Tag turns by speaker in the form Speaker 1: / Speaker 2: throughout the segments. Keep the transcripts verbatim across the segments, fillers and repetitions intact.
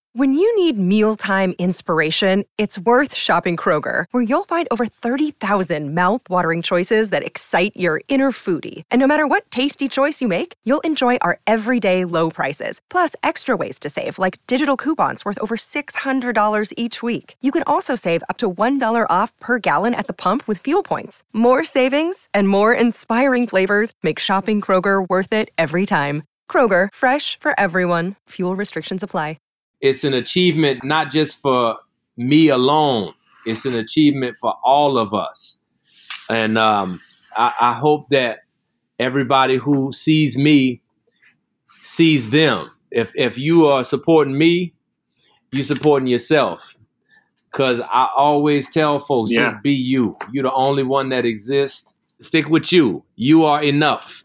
Speaker 1: When you need mealtime inspiration, it's worth shopping Kroger, where you'll find over thirty thousand mouth-watering choices that excite your inner foodie. And no matter what tasty choice you make, you'll enjoy our everyday low prices, plus extra ways to save, like digital coupons worth over six hundred dollars each week. You can also save up to one dollar off per gallon at the pump with fuel points. More savings and more inspiring flavors make shopping Kroger worth it every time. Kroger, fresh for everyone. Fuel restrictions apply.
Speaker 2: It's an achievement not just for me alone. It's an achievement for all of us. And um, I, I hope that everybody who sees me sees them. If if you are supporting me, you're supporting yourself. Because I always tell folks, yeah. just be you. You're the only one that exists. Stick with you. You are enough.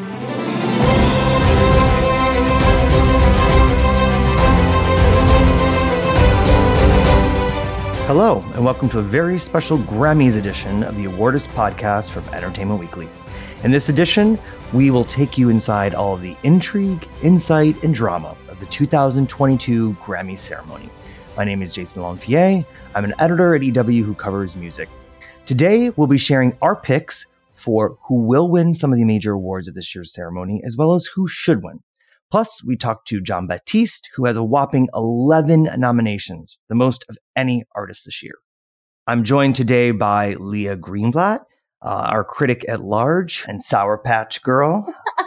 Speaker 3: Hello, and welcome to a very special Grammys edition of the Awardist podcast from Entertainment Weekly. In this edition, we will take you inside all of the intrigue, insight, and drama of the two thousand twenty-two Grammy ceremony. My name is Jason Longfier. I'm an editor at E W who covers music. Today, we'll be sharing our picks for who will win some of the major awards of this year's ceremony, as well as who should win. Plus, we talked to Jon Batiste, who has a whopping eleven nominations, the most of any artist this year. I'm joined today by Leah Greenblatt, uh, our critic at large and Sour Patch Girl.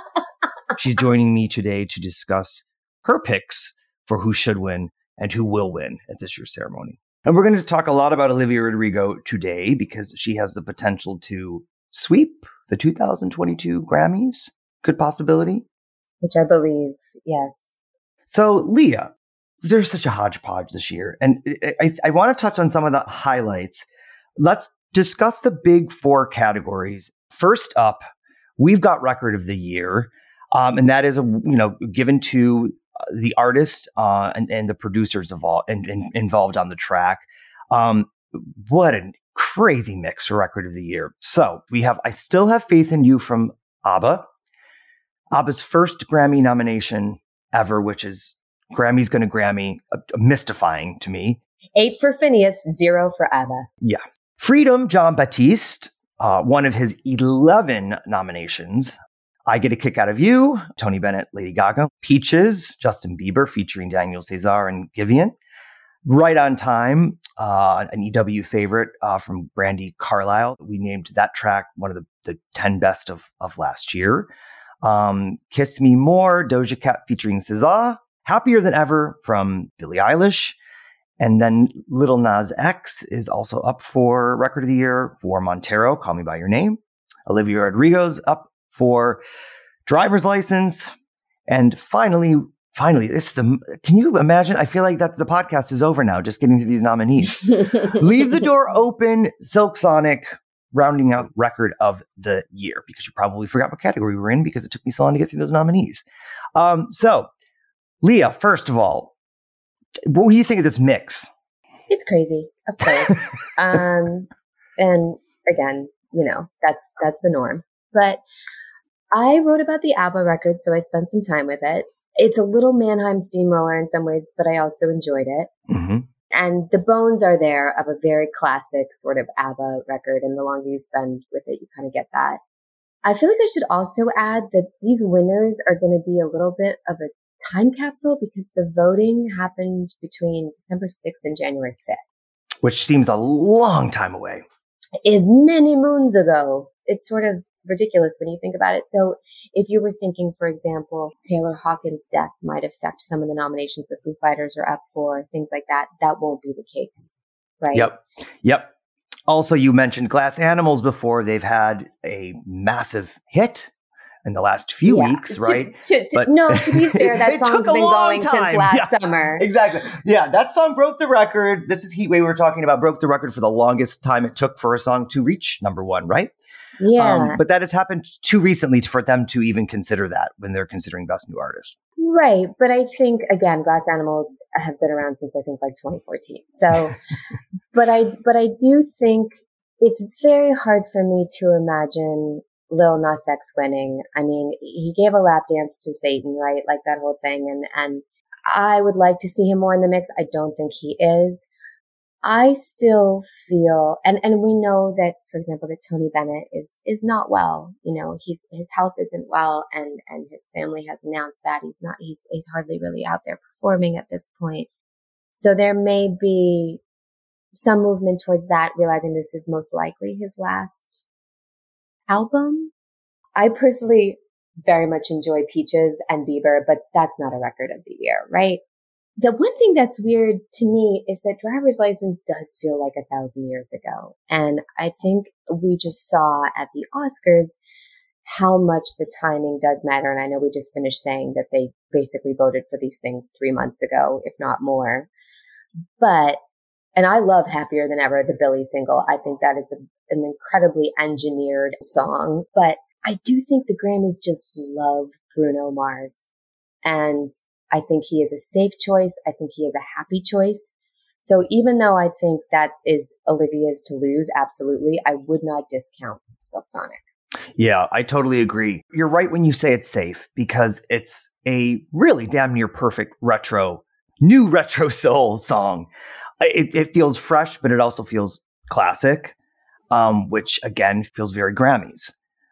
Speaker 3: She's joining me today to discuss her picks for who should win and who will win at this year's ceremony. And we're going to talk a lot about Olivia Rodrigo today because she has the potential to sweep the two thousand twenty-two Grammys. Good possibility.
Speaker 4: Which I believe, yes.
Speaker 3: So, Leah, there's such a hodgepodge this year. And I, I want to touch on some of the highlights. Let's discuss the big four categories. First up, we've got Record of the Year. Um, and that is, a, you know, given to the artist uh, and, and the producers of all, and, and involved on the track. Um, what a crazy mix for Record of the Year. So we have I Still Have Faith in You from ABBA. ABBA's first Grammy nomination ever, which is Grammy's gonna Grammy, uh, mystifying to me.
Speaker 4: Eight for Phineas, zero for ABBA.
Speaker 3: Yeah. Freedom, Jon Batiste, uh, one of his eleven nominations. I Get a Kick Out of You, Tony Bennett, Lady Gaga. Peaches, Justin Bieber, featuring Daniel Caesar and Giveon. Right on Time, uh, an E W favorite uh, from Brandi Carlile. We named that track one of the, the ten best of, of last year. Um, Kiss Me More, Doja Cat featuring S Z A, Happier Than Ever from Billie Eilish, and then Lil Nas X is also up for Record of the Year for Montero, Call Me By Your Name. Olivia Rodrigo's up for Driver's License, and finally, finally, this is a, can you imagine? I feel like that the podcast is over now, just getting to these nominees. Leave the Door Open, Silk Sonic, rounding out Record of the Year, because you probably forgot what category we were in because it took me so long to get through those nominees. Um, so, Leah, first of all, what do you think of this mix?
Speaker 4: It's crazy, of course. um, and again, you know, that's that's the norm. But I wrote about the ABBA record, so I spent some time with it. It's a little Mannheim steamroller in some ways, but I also enjoyed it. Mm-hmm. And the bones are there of a very classic sort of ABBA record. And the longer you spend with it, you kind of get that. I feel like I should also add that these winners are going to be a little bit of a time capsule because the voting happened between December sixth and January fifth.
Speaker 3: Which seems a long time away.
Speaker 4: Is many moons ago. It's sort of ridiculous when you think about it. So if you were thinking, for example, Taylor Hawkins' death might affect some of the nominations the Foo Fighters are up for, things like that, that won't be the case, right?
Speaker 3: Yep. Yep. Also, you mentioned Glass Animals before. They've had a massive hit in the last few yeah. weeks, right?
Speaker 4: To, to, but no, to be fair, that song's been going time. since last
Speaker 3: yeah,
Speaker 4: summer.
Speaker 3: Exactly. Yeah, that song broke the record. This is Heatwave we were talking about, broke the record for the longest time it took for a song to reach number one, right?
Speaker 4: Yeah.
Speaker 3: Um, but that has happened too recently for them to even consider that when they're considering Best New Artist.
Speaker 4: Right. But I think, again, Glass Animals have been around since I think like twenty fourteen. So, but I, but I do think it's very hard for me to imagine Lil Nas X winning. I mean, he gave a lap dance to Satan, right? Like that whole thing. And, and I would like to see him more in the mix. I don't think he is. I still feel, and, and we know that, for example, that Tony Bennett is, is not well. You know, he's, his health isn't well, and, and his family has announced that he's not, he's, he's hardly really out there performing at this point. So there may be some movement towards that, realizing this is most likely his last album. I personally very much enjoy Peaches and Bieber, but that's not a record of the year, right? The one thing that's weird to me is that Driver's License does feel like a thousand years ago. And I think we just saw at the Oscars how much the timing does matter. And I know we just finished saying that they basically voted for these things three months ago, if not more. But, and I love Happier Than Ever, the Billy single. I think that is a, an incredibly engineered song. But I do think the Grammys just love Bruno Mars. And I think he is a safe choice. I think he is a happy choice. So even though I think that is Olivia's to lose, absolutely, I would not discount Silk Sonic.
Speaker 3: Yeah, I totally agree. You're right when you say it's safe, because it's a really damn near perfect retro, new retro soul song. It, it feels fresh, but it also feels classic, um, which again feels very Grammys.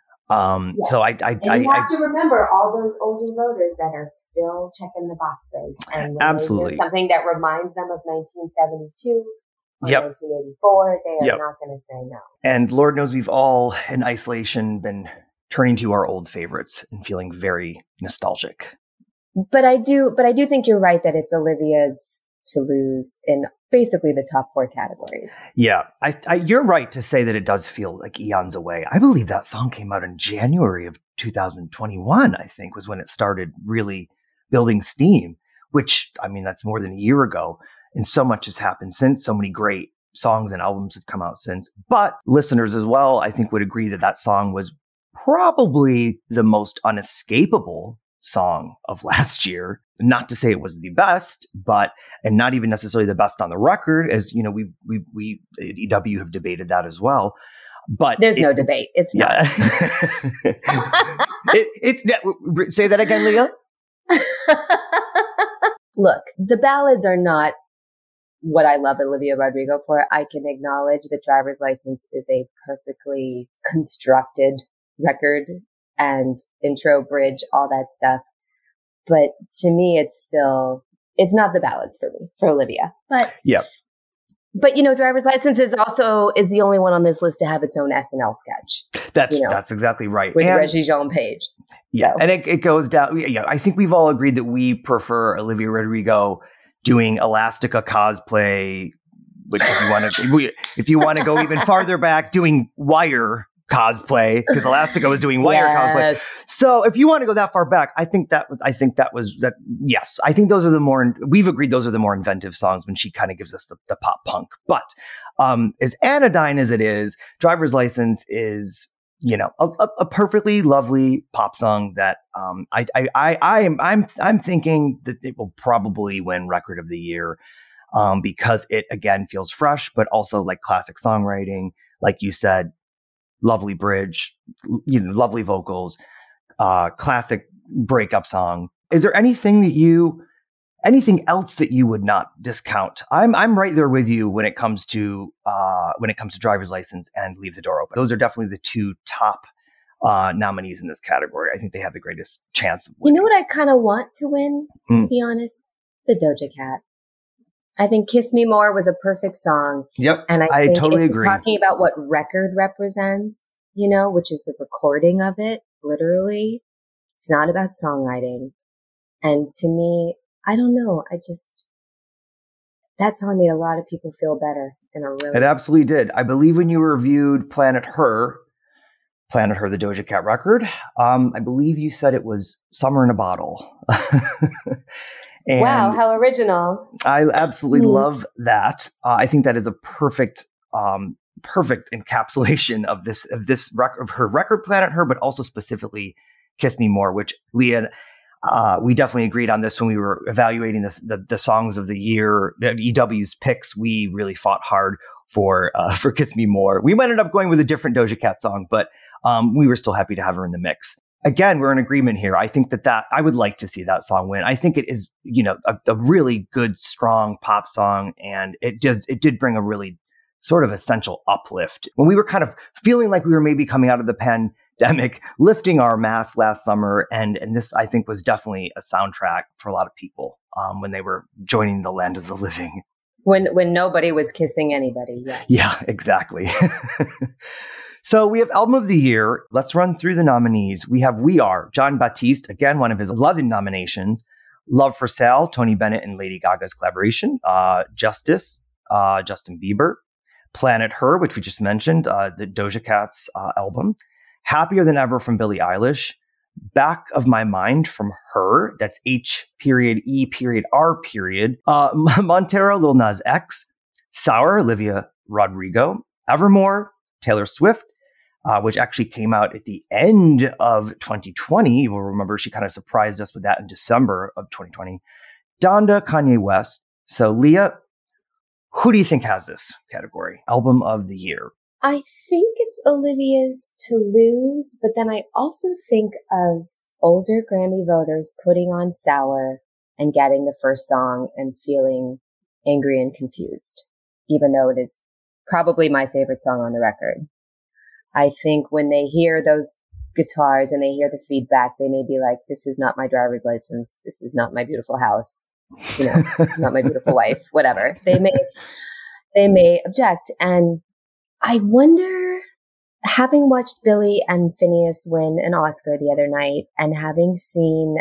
Speaker 3: Um, yes. So I, I,
Speaker 4: and you
Speaker 3: I,
Speaker 4: have
Speaker 3: I,
Speaker 4: to remember all those older voters that are still checking the boxes, and when
Speaker 3: absolutely
Speaker 4: something that reminds them of nineteen seventy-two or
Speaker 3: yep.
Speaker 4: nineteen eighty-four, they are
Speaker 3: yep.
Speaker 4: not going to say no.
Speaker 3: And Lord knows we've all, in isolation, been turning to our old favorites and feeling very nostalgic.
Speaker 4: But I do, but I do think you're right that it's Olivia's to lose in basically the top four categories.
Speaker 3: Yeah, I, I, you're right to say that it does feel like eons away. I believe that song came out in January of two thousand twenty-one, I think, was when it started really building steam, which, I mean, that's more than a year ago. And so much has happened since. So many great songs and albums have come out since. But listeners as well, I think, would agree that that song was probably the most unescapable song of last year. Not to say it was the best, but, and not even necessarily the best on the record, as you know, we we we at E W have debated that as well. But
Speaker 4: there's
Speaker 3: it,
Speaker 4: no debate. It's
Speaker 3: yeah.
Speaker 4: not.
Speaker 3: it, it's say that again, Leah.
Speaker 4: Look, the ballads are not what I love Olivia Rodrigo for. I can acknowledge that Driver's License is a perfectly constructed record, and intro, bridge, all that stuff. But to me, it's still, it's not the ballads for me, for Olivia. But
Speaker 3: yeah.
Speaker 4: But, you know, Driver's License is also, is the only one on this list to have its own S N L sketch.
Speaker 3: That's,
Speaker 4: you know,
Speaker 3: that's exactly right.
Speaker 4: With
Speaker 3: and,
Speaker 4: Regé-Jean Page.
Speaker 3: Yeah.
Speaker 4: So.
Speaker 3: And it, it goes down. Yeah. I think we've all agreed that we prefer Olivia Rodrigo doing Elastica cosplay, which if you want to, if you want to go even farther back, doing Wire cosplay, because Elastica was doing Wire
Speaker 4: yes.
Speaker 3: cosplay. So if you want to go that far back, I think that I think that was that. Yes, I think those are the more, we've agreed those are the more inventive songs when she kind of gives us the, the pop punk. But um, as anodyne as it is, Driver's License is, you know, a, a perfectly lovely pop song that um, I, I I I am I'm I'm thinking that it will probably win Record of the Year um, because it again feels fresh, but also like classic songwriting, like you said. Lovely bridge, you know, lovely vocals, uh, classic breakup song. Is there anything that you, anything else that you would not discount? I'm I'm right there with you when it comes to uh, when it comes to Driver's License and Leave the Door Open. Those are definitely the two top uh, nominees in this category. I think they have the greatest chance of winning.
Speaker 4: You know what I kind of want to win, mm. to be honest? The Doja Cat. I think Kiss Me More was a perfect song.
Speaker 3: Yep.
Speaker 4: And I,
Speaker 3: I
Speaker 4: think
Speaker 3: totally
Speaker 4: if
Speaker 3: agree.
Speaker 4: You're talking about what record represents, you know, which is the recording of it, literally. It's not about songwriting. And to me, I don't know. I just, that song made a lot of people feel better in a really.
Speaker 3: It absolutely did. I believe when you reviewed Planet Her, Planet Her, the Doja Cat record, um, I believe you said it was Summer in a Bottle. And
Speaker 4: wow, how original.
Speaker 3: I absolutely
Speaker 4: mm.
Speaker 3: love that. Uh, I think that is a perfect, um, perfect encapsulation of this, of this record, of her record Planet Her, but also specifically Kiss Me More, which Leah, uh, we definitely agreed on this when we were evaluating this, the, the songs of the year, E W's picks. We really fought hard for, uh, for Kiss Me More. We ended up going with a different Doja Cat song, but um, we were still happy to have her in the mix. again, we're in agreement here. I think that that I would like to see that song win. I think it is, you know, a, a really good, strong pop song, and it does it did bring a really sort of essential uplift when we were kind of feeling like we were maybe coming out of the pandemic, lifting our mask last summer, and and this I think was definitely a soundtrack for a lot of people um, when they were joining the land of the living.
Speaker 4: When when nobody was kissing anybody. Yeah,
Speaker 3: yeah, exactly. So we have Album of the Year. Let's run through the nominees. We have We Are, Jon Batiste, again, one of his eleven nominations. Love for Sale, Tony Bennett and Lady Gaga's collaboration. Uh, Justice, uh, Justin Bieber. Planet Her, which we just mentioned, uh, the Doja Cat's uh, album. Happier Than Ever from Billie Eilish. Back of My Mind from Her. That's H period E period R period. Uh, Montero, Lil Nas X. Sour, Olivia Rodrigo. Evermore, Taylor Swift. Uh, which actually came out at the end of twenty twenty. You will remember she kind of surprised us with that in December of twenty twenty. Donda, Kanye West. So, Leah, who do you think has this category? Album of the Year.
Speaker 4: I think it's Olivia's To Lose, but then I also think of older Grammy voters putting on Sour and getting the first song and feeling angry and confused, even though it is probably my favorite song on the record. I think when they hear those guitars and they hear the feedback, they may be like, this is not my driver's license. This is not my beautiful house. You know, this is not my beautiful wife, whatever. They may, they may object. And I wonder, having watched Billy and Phineas win an Oscar the other night and having seen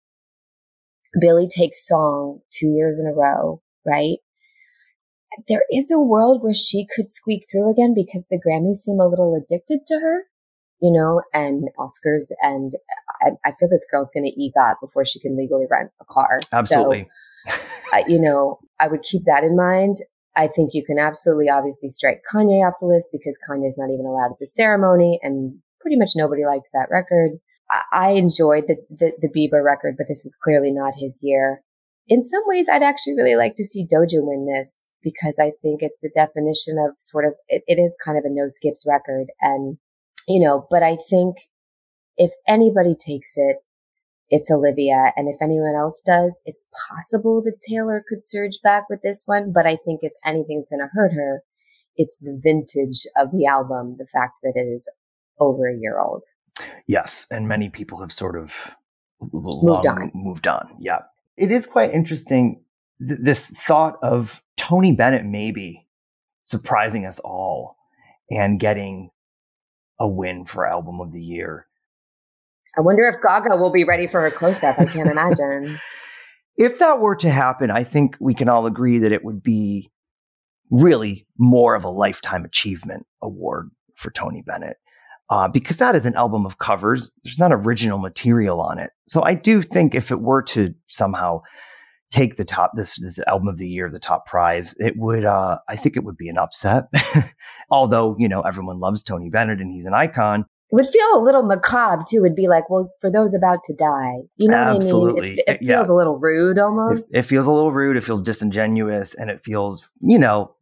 Speaker 4: Billy take song two years in a row, right? There is a world where she could squeak through again because the Grammys seem a little addicted to her, you know, and Oscars. And I, I feel this girl's going to EGOT before she can legally rent a car.
Speaker 3: Absolutely.
Speaker 4: So, uh, you know, I would keep that in mind. I think you can absolutely obviously strike Kanye off the list because Kanye's not even allowed at the ceremony and pretty much nobody liked that record. I, I enjoyed the, the, the Bieber record, but this is clearly not his year. In some ways, I'd actually really like to see Doja win this because I think it's the definition of sort of, it, it is kind of a no skips record. And, you know, but I think if anybody takes it, it's Olivia. And if anyone else does, it's possible that Taylor could surge back with this one. But I think if anything's going to hurt her, it's the vintage of the album, the fact that it is over a year old.
Speaker 3: Yes. And many people have sort of
Speaker 4: moved on.
Speaker 3: Moved on. Yeah. It is quite interesting, th- this thought of Tony Bennett maybe surprising us all and getting a win for Album of the Year.
Speaker 4: I wonder if Gaga will be ready for her close-up. I can't imagine.
Speaker 3: If that were to happen, I think we can all agree that it would be really more of a lifetime achievement award for Tony Bennett. Uh, because that is an album of covers. There's not original material on it. So I do think if it were to somehow take the top, this, this album of the year, the top prize, it would, uh, I think it would be an upset. Although, you know, everyone loves Tony Bennett and he's an icon.
Speaker 4: It would feel a little macabre too. It'd be like, well, for those about to die, you know
Speaker 3: Absolutely.
Speaker 4: what I mean? It, it feels yeah. a little rude almost.
Speaker 3: It, it feels a little rude. It feels disingenuous, and it feels, you know,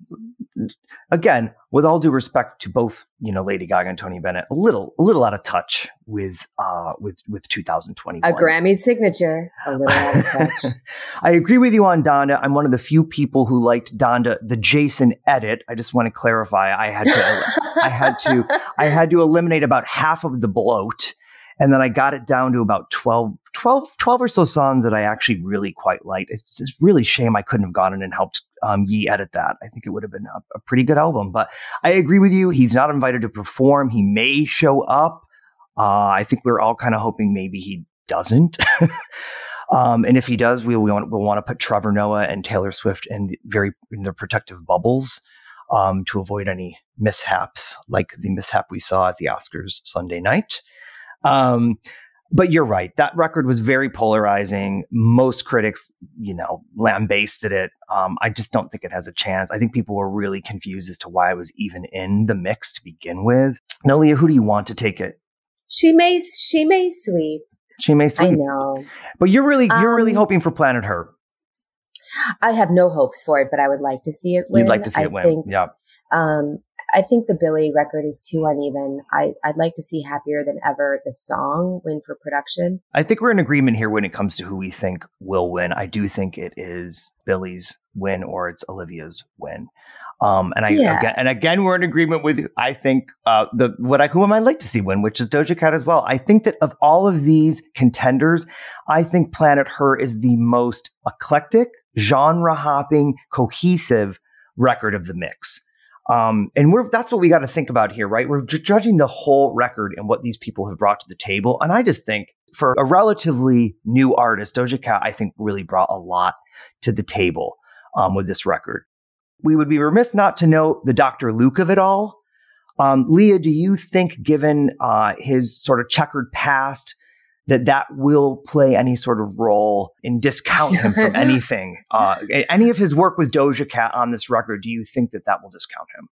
Speaker 3: again, with all due respect to both, you know, Lady Gaga and Tony Bennett, a little, a little out of touch with, uh, with, with two thousand twenty-one.
Speaker 4: A Grammy signature, a little out of touch.
Speaker 3: I agree with you on Donda. I'm one of the few people who liked Donda, the Jason edit. I just want to clarify. I had to, I had to, I had to eliminate about half of the bloat. And then I got it down to about twelve, twelve, twelve or so songs that I actually really quite liked. It's just really a shame I couldn't have gone in and helped um, Yee edit that. I think it would have been a, a pretty good album. But I agree with you. He's not invited to perform. He may show up. Uh, I think we're all kind of hoping maybe he doesn't. um, and if he does, we, we want, we'll want to put Trevor Noah and Taylor Swift in very in their protective bubbles um, to avoid any mishaps like the mishap we saw at the Oscars Sunday night. Um, but you're right. That record was very polarizing. Most critics, you know, lambasted it. Um, I just don't think it has a chance. I think people were really confused as to why it was even in the mix to begin with. Now, Leah, who do you want to take it?
Speaker 4: She may, she may sweep.
Speaker 3: She may sweep.
Speaker 4: I know.
Speaker 3: But you're really, you're
Speaker 4: um,
Speaker 3: really hoping for Planet Her.
Speaker 4: I have no hopes for it, but I would like to see it win.
Speaker 3: You'd like to see
Speaker 4: I
Speaker 3: it win.
Speaker 4: Think,
Speaker 3: yeah.
Speaker 4: Um, I think the Billie record is too uneven. I, I'd like to see Happier Than Ever, the song, win for production.
Speaker 3: I think we're in agreement here when it comes to who we think will win. I do think it is Billie's win or it's Olivia's win. Um, and I
Speaker 4: Yeah.
Speaker 3: again, and again, we're in agreement with, I think, uh, the what I who am I like to see win, which is Doja Cat as well. I think that of all of these contenders, I think Planet Her is the most eclectic, genre hopping, cohesive record of the mix. Um, and we're that's what we got to think about here, right? We're ju- judging the whole record and what these people have brought to the table. And I just think for a relatively new artist, Doja Cat, I think really brought a lot to the table um, with this record. We would be remiss not to note the Doctor Luke of it all. Um, Leah, do you think, given uh, his sort of checkered past, that that will play any sort of role in discount him from anything? Uh, any of his work with Doja Cat on this record, do you think that that will discount him?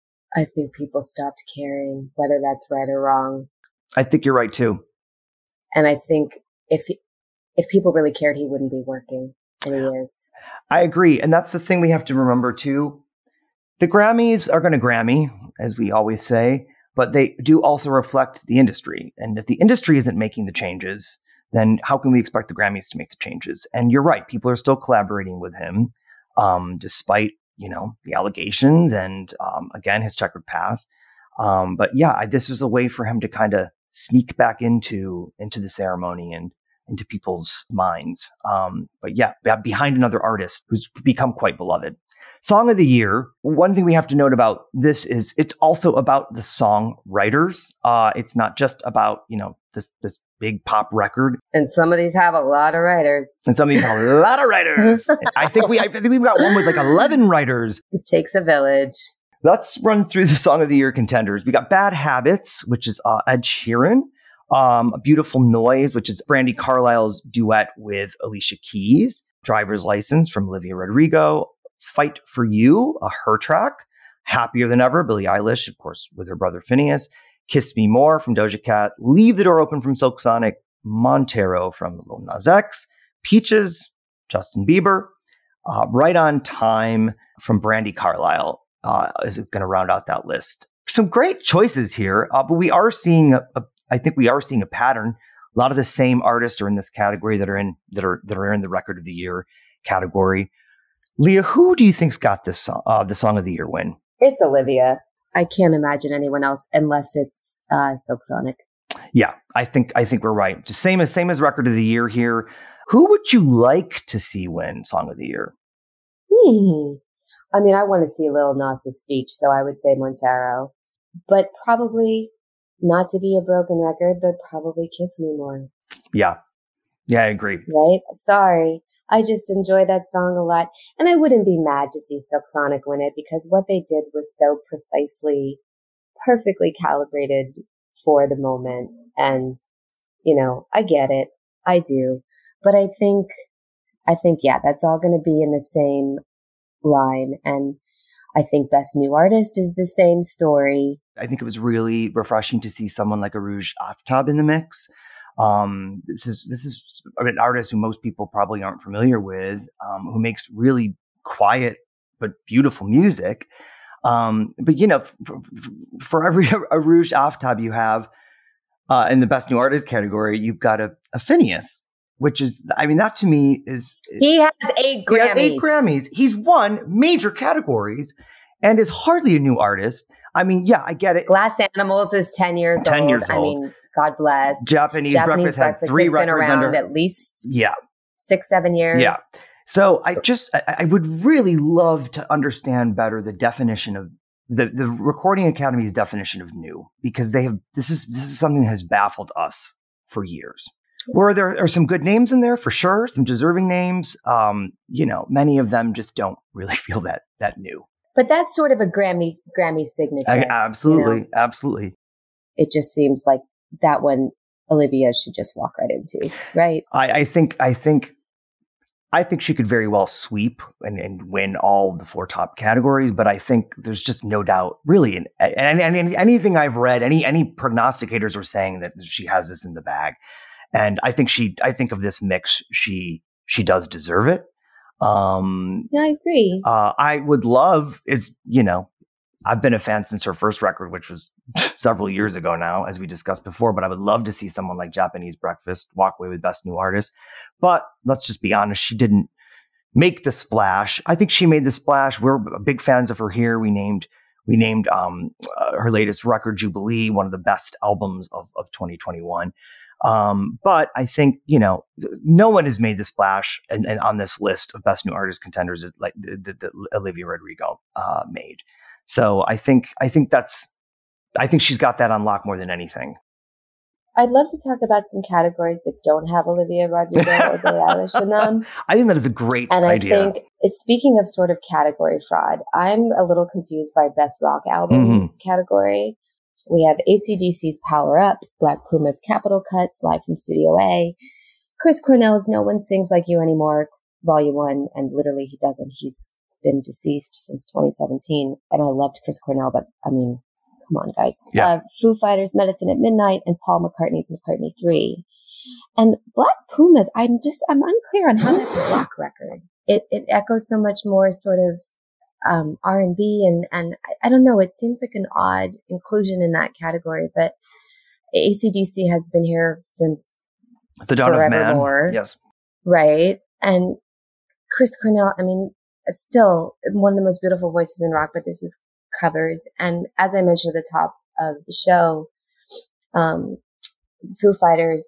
Speaker 4: I think people stopped caring, whether that's right or wrong.
Speaker 3: I think you're right, too.
Speaker 4: And I think if he, if people really cared, he wouldn't be working. And he is.
Speaker 3: I agree. And that's the thing we have to remember, too. The Grammys are going to Grammy, as we always say, but they do also reflect the industry. And if the industry isn't making the changes, then how can we expect the Grammys to make the changes? And you're right. People are still collaborating with him, um, despite, you know, the allegations and, um, again, his checkered past. Um, but yeah, I, this was a way for him to kind of sneak back into, into the ceremony and into people's minds. Um, but yeah, behind another artist who's become quite beloved. Song of the Year. One thing we have to note about this is it's also about the songwriters. Uh, it's not just about, you know, this this big pop record.
Speaker 4: And some of these have a lot of writers.
Speaker 3: And some of these have a lot of writers. I think we I think we've got one with like eleven writers.
Speaker 4: It takes a village.
Speaker 3: Let's run through the Song of the Year contenders. We got Bad Habits, which is uh, Ed Sheeran. Um, A Beautiful Noise, which is Brandi Carlile's duet with Alicia Keys. Driver's License from Olivia Rodrigo. Fight for You, a her track. Happier Than Ever, Billie Eilish, of course, with her brother Phineas. Kiss Me More from Doja Cat. Leave the Door Open from Silk Sonic. Montero from Lil Nas X. Peaches, Justin Bieber. Uh, Right on Time from Brandi Carlile uh, is going to round out that list. Some great choices here, uh, but we are seeing a, a I think we are seeing a pattern. A lot of the same artists are in this category that are in that are that are in the Record of the Year category. Leah, who do you think's got this song, uh, the Song of the Year win?
Speaker 4: It's Olivia. I can't imagine anyone else unless it's uh, Silk Sonic.
Speaker 3: Yeah, I think I think we're right. Just same as same as Record of the Year here. Who would you like to see win Song of the Year?
Speaker 4: Hmm. I mean, I want to see Lil Nas's speech, so I would say Montero, but probably. Not to be a broken record, but probably Kiss Me More.
Speaker 3: Yeah. Yeah, I agree.
Speaker 4: Right? Sorry. I just enjoy that song a lot. And I wouldn't be mad to see Silk Sonic win it because what they did was so precisely, perfectly calibrated for the moment. And, you know, I get it. I do. But I think, I think, yeah, that's all going to be in the same line. And I think Best New Artist is the same story.
Speaker 3: I think it was really refreshing to see someone like Arooj Aftab in the mix. Um, this is this is an artist who most people probably aren't familiar with, um, who makes really quiet but beautiful music. Um, but you know, for, for every Arooj Aftab you have uh, in the Best New Artist category, you've got a, a Phineas, which is, I mean, that to me is
Speaker 4: he has eight Grammys.
Speaker 3: He has eight Grammys. He's won major categories and is hardly a new artist. I mean, yeah, I get it.
Speaker 4: Glass Animals is ten years
Speaker 3: ten
Speaker 4: old.
Speaker 3: years old.
Speaker 4: I mean, God bless.
Speaker 3: Japanese,
Speaker 4: Japanese
Speaker 3: Breakfast had
Speaker 4: Breakfast
Speaker 3: three
Speaker 4: has been
Speaker 3: records
Speaker 4: around
Speaker 3: under.
Speaker 4: at least
Speaker 3: Yeah.
Speaker 4: six, seven years.
Speaker 3: Yeah. So I just, I, I would really love to understand better the definition of the, the Recording Academy's definition of new, because they have, this is, this is something that has baffled us for years. Where there are some good names in there for sure, some deserving names. Um, you know, many of them just don't really feel that, that new.
Speaker 4: But that's sort of a Grammy Grammy signature.
Speaker 3: I, absolutely,
Speaker 4: you know?
Speaker 3: absolutely.
Speaker 4: It just seems like that one Olivia should just walk right into, right?
Speaker 3: I, I think, I think, I think she could very well sweep and, and win all the four top categories. But I think there's just no doubt, really, in, and, and, and anything I've read, any any prognosticators were saying that she has this in the bag, and I think she, I think of this mix, she she does deserve it. Um,
Speaker 4: I agree.
Speaker 3: Uh, I would love is, you know, I've been a fan since her first record, which was several years ago now, as we discussed before. But I would love to see someone like Japanese Breakfast walk away with Best New Artist. But let's just be honest, she didn't make the splash. I think she made the splash. We're big fans of her here. We named we named um, uh, her latest record, Jubilee, one of the best albums of, of twenty twenty-one. Um, but I think, you know, no one has made the splash and, and on this list of Best New Artist contenders is like that Olivia Rodrigo uh, made. So I think I think that's I think she's got that on lock more than anything.
Speaker 4: I'd love to talk about some categories that don't have Olivia Rodrigo or Billie Eilish in them.
Speaker 3: I think that is a great
Speaker 4: and
Speaker 3: idea.
Speaker 4: And I think, speaking of sort of category fraud, I'm a little confused by Best Rock Album mm-hmm. category. We have A C D C's Power Up, Black Puma's Capital Cuts, Live from Studio A, Chris Cornell's No One Sings Like You Anymore, Volume one, and literally he doesn't. He's been deceased since twenty seventeen, and I loved Chris Cornell, but I mean, come on, guys.
Speaker 3: Yeah.
Speaker 4: Uh, Foo Fighters, Medicine at Midnight, and Paul McCartney's McCartney three. And Black Pumas, I'm just, I'm unclear on how that's a rock record. It it echoes so much more sort of um, R and B, and, and I, I don't know, it seems like an odd inclusion in that category, but A C D C has been here since
Speaker 3: the dawn of man.
Speaker 4: Yes. Right. And Chris Cornell, I mean, it's still one of the most beautiful voices in rock, but this is covers. And as I mentioned at the top of the show, um, Foo Fighters,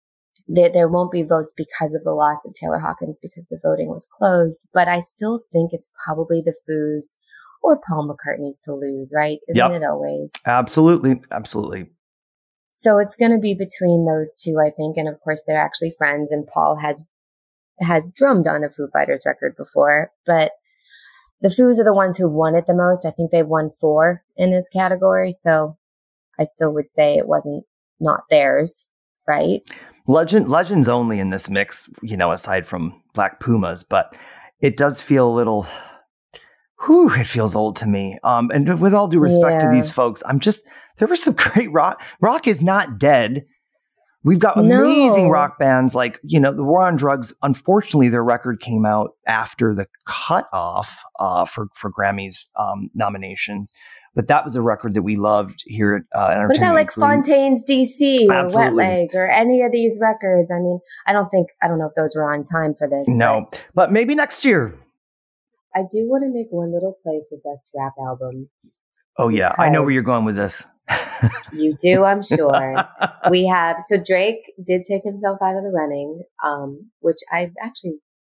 Speaker 4: they, there won't be votes because of the loss of Taylor Hawkins because the voting was closed. But I still think it's probably the Foos or Paul McCartney's to lose, right? Isn't
Speaker 3: yep.
Speaker 4: it always?
Speaker 3: Absolutely. Absolutely.
Speaker 4: So it's going to be between those two, I think. And of course, they're actually friends. And Paul has has drummed on a Foo Fighters record before. But the Foos are the ones who've won it the most. I think they've won four in this category. So I still would say it wasn't not theirs, right?
Speaker 3: Legend, Legends only in this mix, you know, aside from Black Pumas. But it does feel a little... Whew, it feels old to me. Um, and with all due respect yeah. to these folks, I'm just, there was some great rock. Rock is not dead. We've got amazing no. rock bands like, you know, the War on Drugs. Unfortunately, their record came out after the cutoff uh, for, for Grammys um, nominations. But that was a record that we loved here at uh, Entertainment
Speaker 4: What about like
Speaker 3: Weekly.
Speaker 4: Fontaines D C or
Speaker 3: Absolutely.
Speaker 4: Wet Leg or any of these records? I mean, I don't think, I don't know if those were on time for this.
Speaker 3: No, but, but maybe next year.
Speaker 4: I do want to make one little play for Best Rap Album.
Speaker 3: Oh, yeah. I know where you're going with this.
Speaker 4: You do, I'm sure. We have, so Drake did take himself out of the running, um, which I actually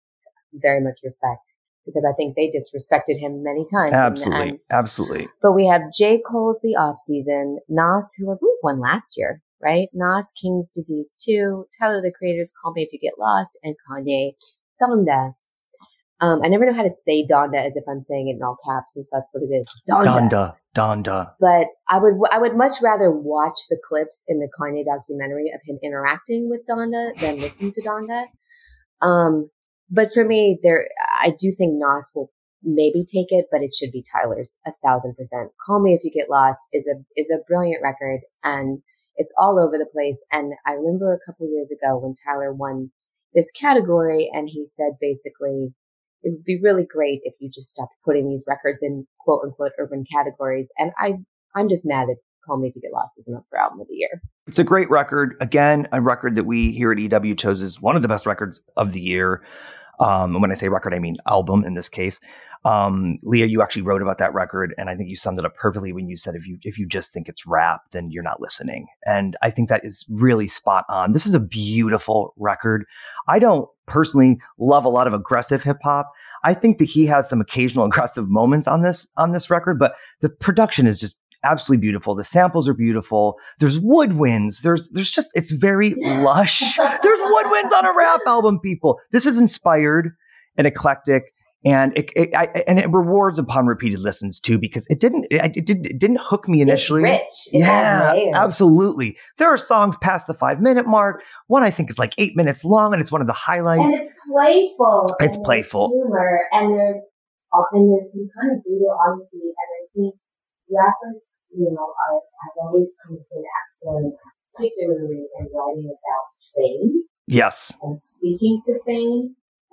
Speaker 4: very much respect because I think they disrespected him many times.
Speaker 3: Absolutely.
Speaker 4: And, and,
Speaker 3: Absolutely.
Speaker 4: But we have J. Cole's The Off Season, Nas, who I believe won last year, right? Nas, King's Disease two, Tyler, the Creator's Call Me If You Get Lost, and Kanye, Donda. Um, I never know how to say Donda as if I'm saying it in all caps, since that's what it is. Donda.
Speaker 3: Donda. Donda.
Speaker 4: But I would, I would much rather watch the clips in the Kanye documentary of him interacting with Donda than listen to Donda. Um, but for me, there, I do think Nas will maybe take it, but it should be Tyler's a thousand percent. Call Me If You Get Lost is a, is a brilliant record and it's all over the place. And I remember a couple years ago when Tyler won this category and he said basically, it would be really great if you just stopped putting these records in quote unquote urban categories. And I, I'm just mad that Call Me If You Get Lost isn't up for Album of the Year. It's
Speaker 3: a great record. Again, a record that we here at E W chose as one of the best records of the year. Um, and when I say record, I mean album in this case. Um, Leah, you actually wrote about that record, and I think you summed it up perfectly when you said if you if you just think it's rap, then you're not listening. And I think that is really spot on. This is a beautiful record. I don't personally love a lot of aggressive hip hop. I think that he has some occasional aggressive moments on this on this record, but the production is just absolutely beautiful. The samples are beautiful. There's woodwinds. There's there's just it's very lush. There's woodwinds on a rap album, people. This is inspired and eclectic. And it, it I, and it rewards upon repeated listens too, because it didn't it, it didn't it didn't hook me initially.
Speaker 4: It's rich. It
Speaker 3: yeah, absolutely. There are songs past the five minute mark. One I think is like eight minutes long, and it's one of the highlights.
Speaker 4: And it's playful.
Speaker 3: It's
Speaker 4: and
Speaker 3: playful.
Speaker 4: There's humor, and there's and there's some kind of brutal honesty. And I think rappers, you know, are have always come to an excellent, particularly in writing about fame.
Speaker 3: Yes.
Speaker 4: And speaking to fame.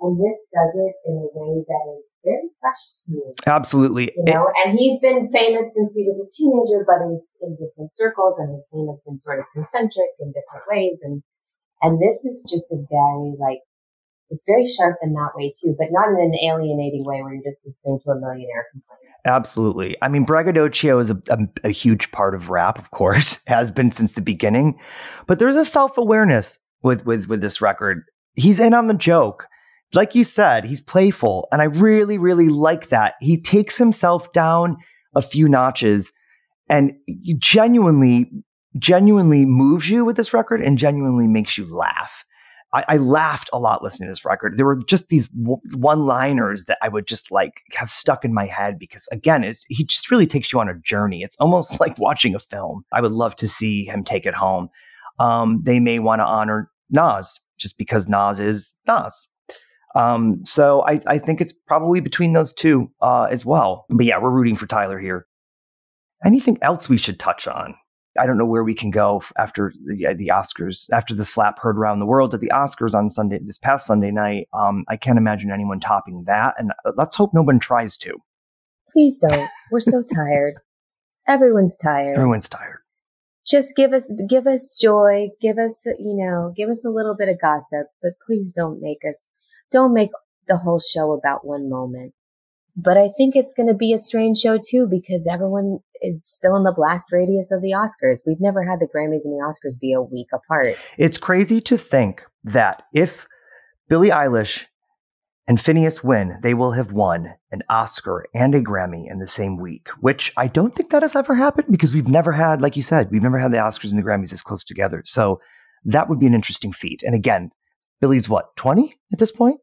Speaker 4: And this does it in a way that is very fresh to me.
Speaker 3: Absolutely.
Speaker 4: You know, and he's been famous since he was a teenager, but he's in different circles, and his fame has been sort of concentric in different ways. And and this is just a very, like, it's very sharp in that way too, but not in an alienating way where you're just listening to a millionaire complain.
Speaker 3: Absolutely. I mean, braggadocio is a, a, a huge part of rap, of course, has been since the beginning. But there's a self-awareness with, with, with this record. He's in on the joke. Like you said, he's playful. And I really, really like that. He takes himself down a few notches and genuinely, genuinely moves you with this record and genuinely makes you laugh. I, I laughed a lot listening to this record. There were just these w- one-liners that I would just like have stuck in my head because, again, it's, he just really takes you on a journey. It's almost like watching a film. I would love to see him take it home. Um, they may want to honor Nas just because Nas is Nas. Um, so I, I think it's probably between those two uh, as well. But yeah, we're rooting for Tyler here. Anything else we should touch on? I don't know where we can go after the, the Oscars, after the slap heard around the world at the Oscars on Sunday, this past Sunday night. Um, I can't imagine anyone topping that. And let's hope no one tries to.
Speaker 4: Please don't. We're so tired. Everyone's tired.
Speaker 3: Everyone's tired.
Speaker 4: Just give us, give us joy. Give us, you know, give us a little bit of gossip, but please don't make us, don't make the whole show about one moment. But I think it's going to be a strange show too, because everyone is still in the blast radius of the Oscars. We've never had the Grammys and the Oscars be a week apart.
Speaker 3: It's crazy to think that if Billie Eilish and Phineas win, they will have won an Oscar and a Grammy in the same week, which I don't think that has ever happened because we've never had, like you said, we've never had the Oscars and the Grammys this close together. So that would be an interesting feat. And again, Billie's what, twenty at this point?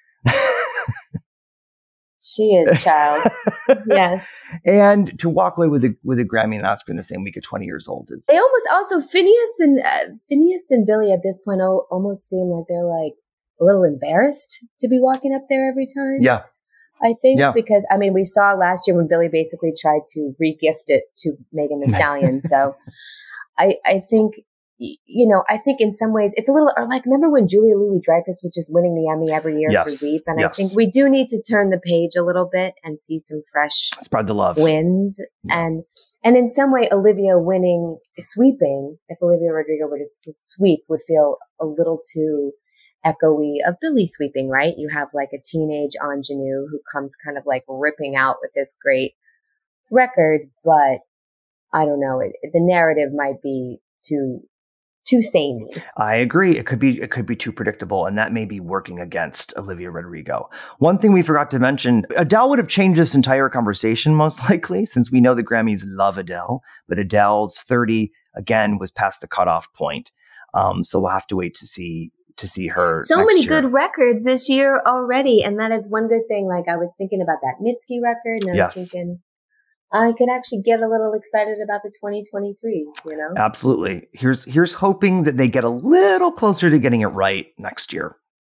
Speaker 4: She is, child. Yes.
Speaker 3: And to walk away with a with a Grammy and Oscar in the same week at twenty years old is.
Speaker 4: They almost also Phineas and uh, Phineas and Billie at this point o- almost seem like they're like a little embarrassed to be walking up there every time.
Speaker 3: Yeah.
Speaker 4: I think
Speaker 3: yeah.
Speaker 4: because I mean we saw last year when Billie basically tried to re-gift it to Megan Thee Stallion. So I I think. You know, I think in some ways it's a little, or like, remember when Julia Louis-Dreyfus was just winning the Emmy every year
Speaker 3: yes.
Speaker 4: for Veep? And
Speaker 3: yes.
Speaker 4: I think we do need to turn the page a little bit and see some fresh
Speaker 3: spread the love
Speaker 4: wins.
Speaker 3: Yeah.
Speaker 4: And and in some way, Olivia winning, sweeping, if Olivia Rodrigo were to sweep, would feel a little too echoey of Billie sweeping, right? You have like a teenage ingenue who comes kind of like ripping out with this great record, but I don't know, it, the narrative might be too too samey.
Speaker 3: I agree. It could be it could be too predictable, and that may be working against Olivia Rodrigo. One thing we forgot to mention, Adele would have changed this entire conversation most likely, since we know the Grammys love Adele, but Adele's thirty, again, was past the cutoff point. Um, so we'll have to wait to see to see her
Speaker 4: So
Speaker 3: next
Speaker 4: many
Speaker 3: year.
Speaker 4: good records this year already, and that is one good thing. Like, I was thinking about that Mitski record, and I
Speaker 3: Yes.
Speaker 4: was thinking I could actually get a little excited about the twenty twenty-threes, you know?
Speaker 3: Absolutely. Here's here's hoping that they get a little closer to getting it right next year.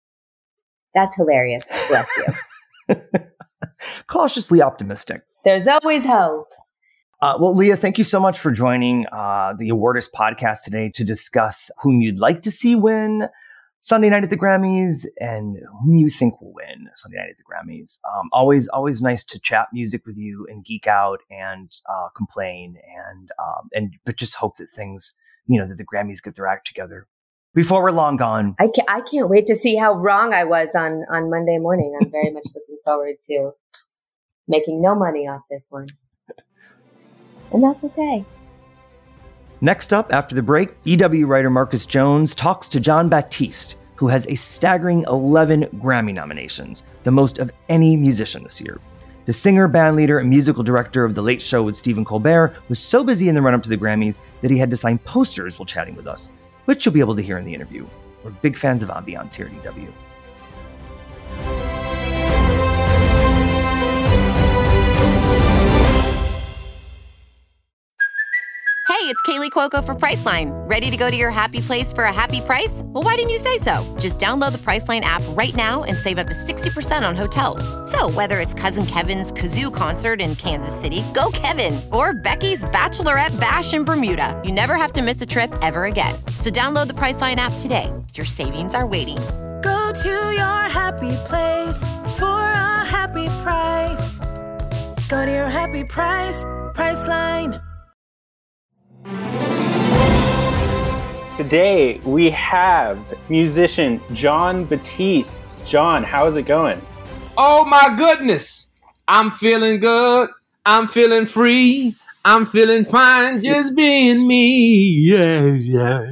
Speaker 4: That's hilarious. Bless you.
Speaker 3: Cautiously optimistic.
Speaker 4: There's always hope.
Speaker 3: Uh, well, Leah, thank you so much for joining uh, the Awardist podcast today to discuss whom you'd like to see win Sunday night at the Grammys and whom you think will win Sunday night at the Grammys. Um, always, always nice to chat music with you and geek out and uh, complain and um, and but just hope that things, you know, that the Grammys get their act together before we're long gone.
Speaker 4: I can't, I can't wait to see how wrong I was on, on Monday morning. I'm very much looking forward to making no money off this one. And that's okay.
Speaker 3: Next up, after the break, E W writer Marcus Jones talks to Jon Batiste, who has a staggering eleven Grammy nominations, the most of any musician this year. The singer, bandleader, and musical director of The Late Show with Stephen Colbert was so busy in the run-up to the Grammys that he had to sign posters while chatting with us, which you'll be able to hear in the interview. We're big fans of ambiance here at E W.
Speaker 5: Hey, it's Kaylee Cuoco for Priceline. Ready to go to your happy place for a happy price? Well, why didn't you say so? Just download the Priceline app right now and save up to sixty percent on hotels. So whether it's Cousin Kevin's Kazoo Concert in Kansas City, go Kevin, or Becky's Bachelorette Bash in Bermuda, you never have to miss a trip ever again. So download the Priceline app today. Your savings are waiting.
Speaker 6: Go to your happy place for a happy price. Go to your happy price, Priceline.
Speaker 7: Today we have musician Jon Batiste. Jon, how's it going?
Speaker 2: Oh my goodness. I'm feeling good. I'm feeling free. I'm feeling fine just being me. Yeah, yeah.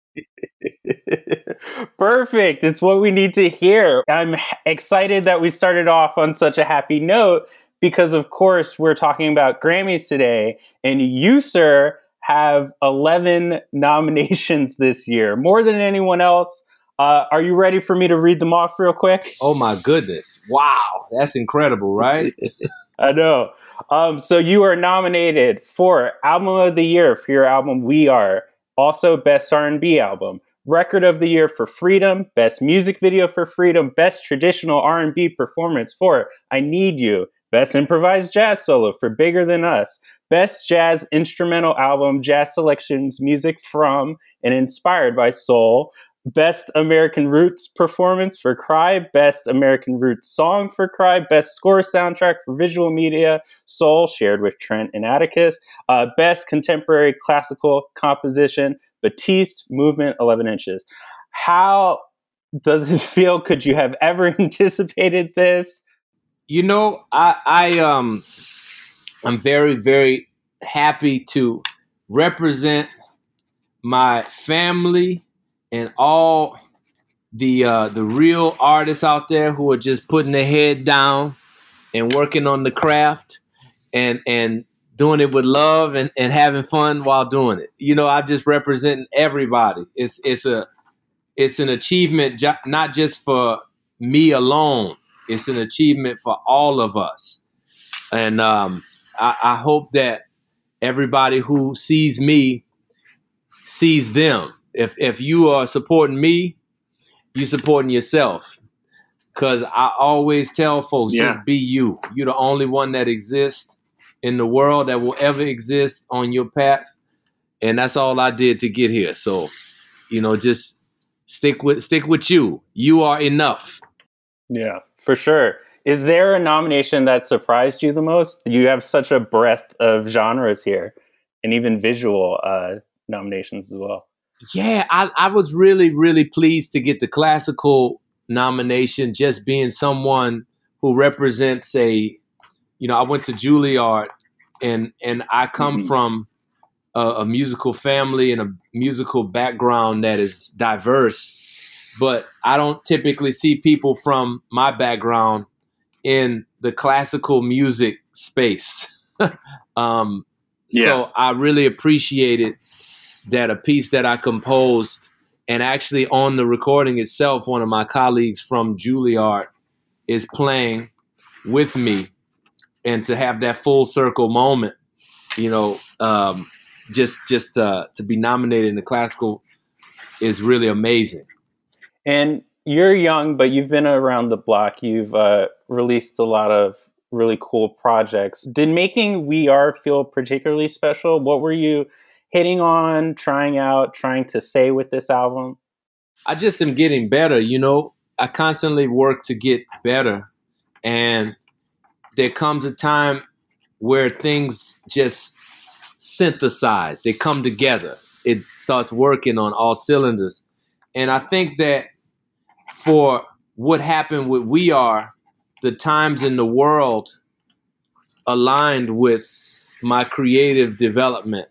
Speaker 7: Perfect. It's what we need to hear. I'm excited that we started off on such a happy note because, of course, we're talking about Grammys today. And you, sir, have eleven nominations this year, more than anyone else. Uh, are you ready for me to read them off real quick?
Speaker 2: Oh my goodness. Wow. That's incredible, right?
Speaker 7: I know. Um, so you are nominated for Album of the Year for your album We Are. Also Best R and B Album. Record of the Year for Freedom. Best Music Video for Freedom. Best Traditional R and B Performance for I Need You. Best Improvised Jazz Solo for Bigger Than Us. Best Jazz Instrumental Album, Jazz Selections, Music from and Inspired by Soul. Best American Roots Performance for Cry. Best American Roots Song for Cry. Best Score Soundtrack for Visual Media, Soul, shared with Trent and Atticus. Uh, Best Contemporary Classical Composition, Batiste, Movement, eleven inches. How does it feel? Could you have ever anticipated this?
Speaker 2: You know, I, I um, I'm very, very happy to represent my family and all the uh, the real artists out there who are just putting their head down and working on the craft and and doing it with love and, and having fun while doing it. You know, I'm just representing everybody. It's it's a it's an achievement jo- not just for me alone. It's an achievement for all of us. And um, I, I hope that everybody who sees me sees them. If if you are supporting me, you're supporting yourself. Because I always tell folks,
Speaker 7: Yeah.
Speaker 2: just be you. You're the only one that exists in the world that will ever exist on your path. And that's all I did to get here. So, you know, just stick with stick with you. You are enough.
Speaker 7: Yeah, for sure. Is there a nomination that surprised you the most? You have such a breadth of genres here and even visual uh, nominations as well.
Speaker 2: Yeah, I, I was really, really pleased to get the classical nomination, just being someone who represents a, you know, I went to Juilliard and and I come
Speaker 7: Mhm.
Speaker 2: from a, a musical family and a musical background that is diverse, but I don't typically see people from my background in the classical music space. um,
Speaker 7: Yeah.
Speaker 2: So I really appreciated that a piece that I composed, and actually on the recording itself, one of my colleagues from Juilliard is playing with me, and to have that full circle moment, you know, um, just just uh, to be nominated in the classical is really amazing.
Speaker 7: And you're young, but you've been around the block. You've uh, released a lot of really cool projects. Did making We Are feel particularly special? What were you hitting on, trying out, trying to say with this album?
Speaker 2: I just am getting better, you know. I constantly work to get better, and there comes a time where things just synthesize. They come together. It starts working on all cylinders. And I think that for what happened with We Are, the times in the world aligned with my creative development.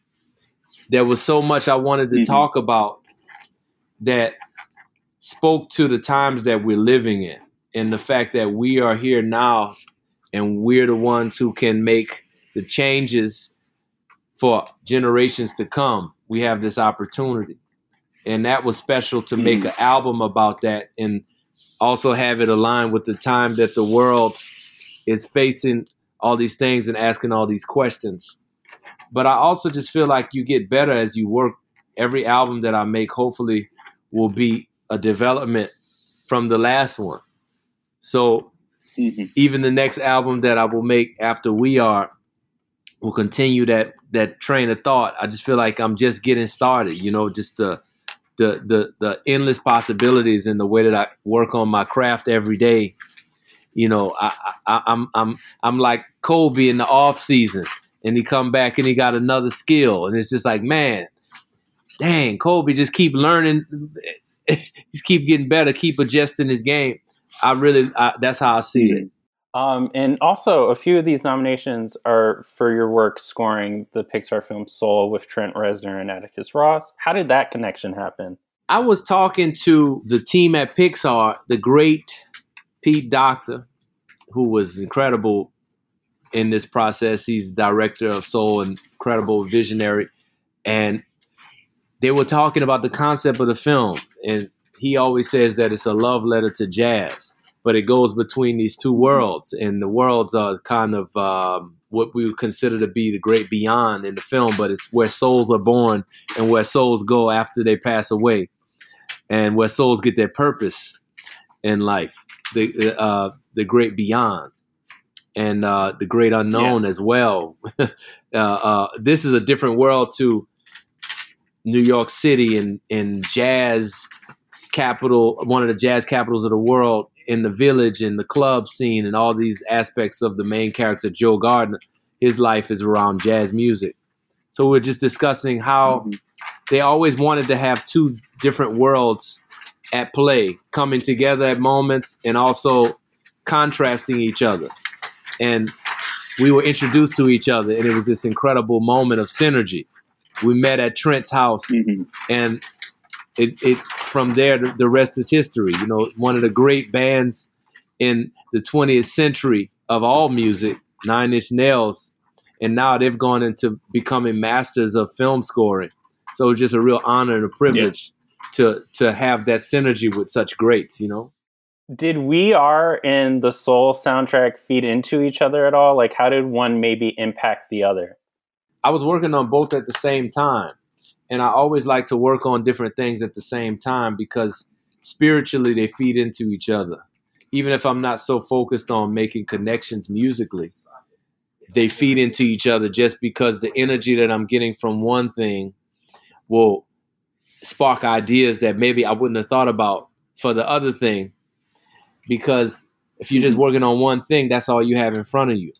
Speaker 2: There was so much I wanted to
Speaker 7: Mhm.
Speaker 2: talk about that spoke to the times that we're living in, and the fact that we are here now and we're the ones who can make the changes for generations to come. We have this opportunity. And that was special to make an album about that, and also have it align with the time that the world is facing all these things and asking all these questions. But I also just feel like you get better as you work. Every album that I make, hopefully, will be a development from the last one. So
Speaker 7: Mm-hmm.
Speaker 2: even the next album that I will make after We Are will continue that that train of thought. I just feel like I'm just getting started, you know, just to the the the endless possibilities in the way that I work on my craft every day. You know, I, I, I'm I'm I'm like Kobe in the off season, and he come back and he got another skill, and it's just like, man, dang, Kobe, just keep learning, just keep getting better, keep adjusting his game. I really, I, that's how I see it.
Speaker 7: Um, and also, a few of these nominations are for your work scoring the Pixar film Soul with Trent Reznor and Atticus Ross. How did that connection happen?
Speaker 2: I was talking to the team at Pixar, the great Pete Docter, who was incredible in this process. He's director of Soul, and incredible visionary. And they were talking about the concept of the film. And he always says that it's a love letter to jazz, but it goes between these two worlds. And the worlds are kind of um, what we would consider to be the great beyond in the film, but it's where souls are born and where souls go after they pass away, and where souls get their purpose in life. The uh, the great beyond, and uh, the great unknown yeah. as well. uh, uh, this is a different world to New York City and, and jazz capital, one of the jazz capitals of the world, in the Village and the club scene and all these aspects of the main character, Joe Gardner. His life is around jazz music. So we're just discussing how mm-hmm. they always wanted to have two different worlds at play, coming together at moments and also contrasting each other. And we were introduced to each other, and it was this incredible moment of synergy. We met at Trent's house, mm-hmm. and it, it from there, the, the rest is history. You know, one of the great bands in the twentieth century of all music, Nine Inch Nails, and now they've gone into becoming masters of film scoring. So it's just a real honor and a privilege yeah. to to have that synergy with such greats, you know?
Speaker 7: Did We Are and the Soul soundtrack feed into each other at all? Like, how did one maybe impact the other?
Speaker 2: I was working on both at the same time. And I always like to work on different things at the same time because spiritually they feed into each other. Even if I'm not so focused on making connections musically, they feed into each other just because the energy that I'm getting from one thing will spark ideas that maybe I wouldn't have thought about for the other thing. Because if you're just working on one thing, that's all you have in front of you.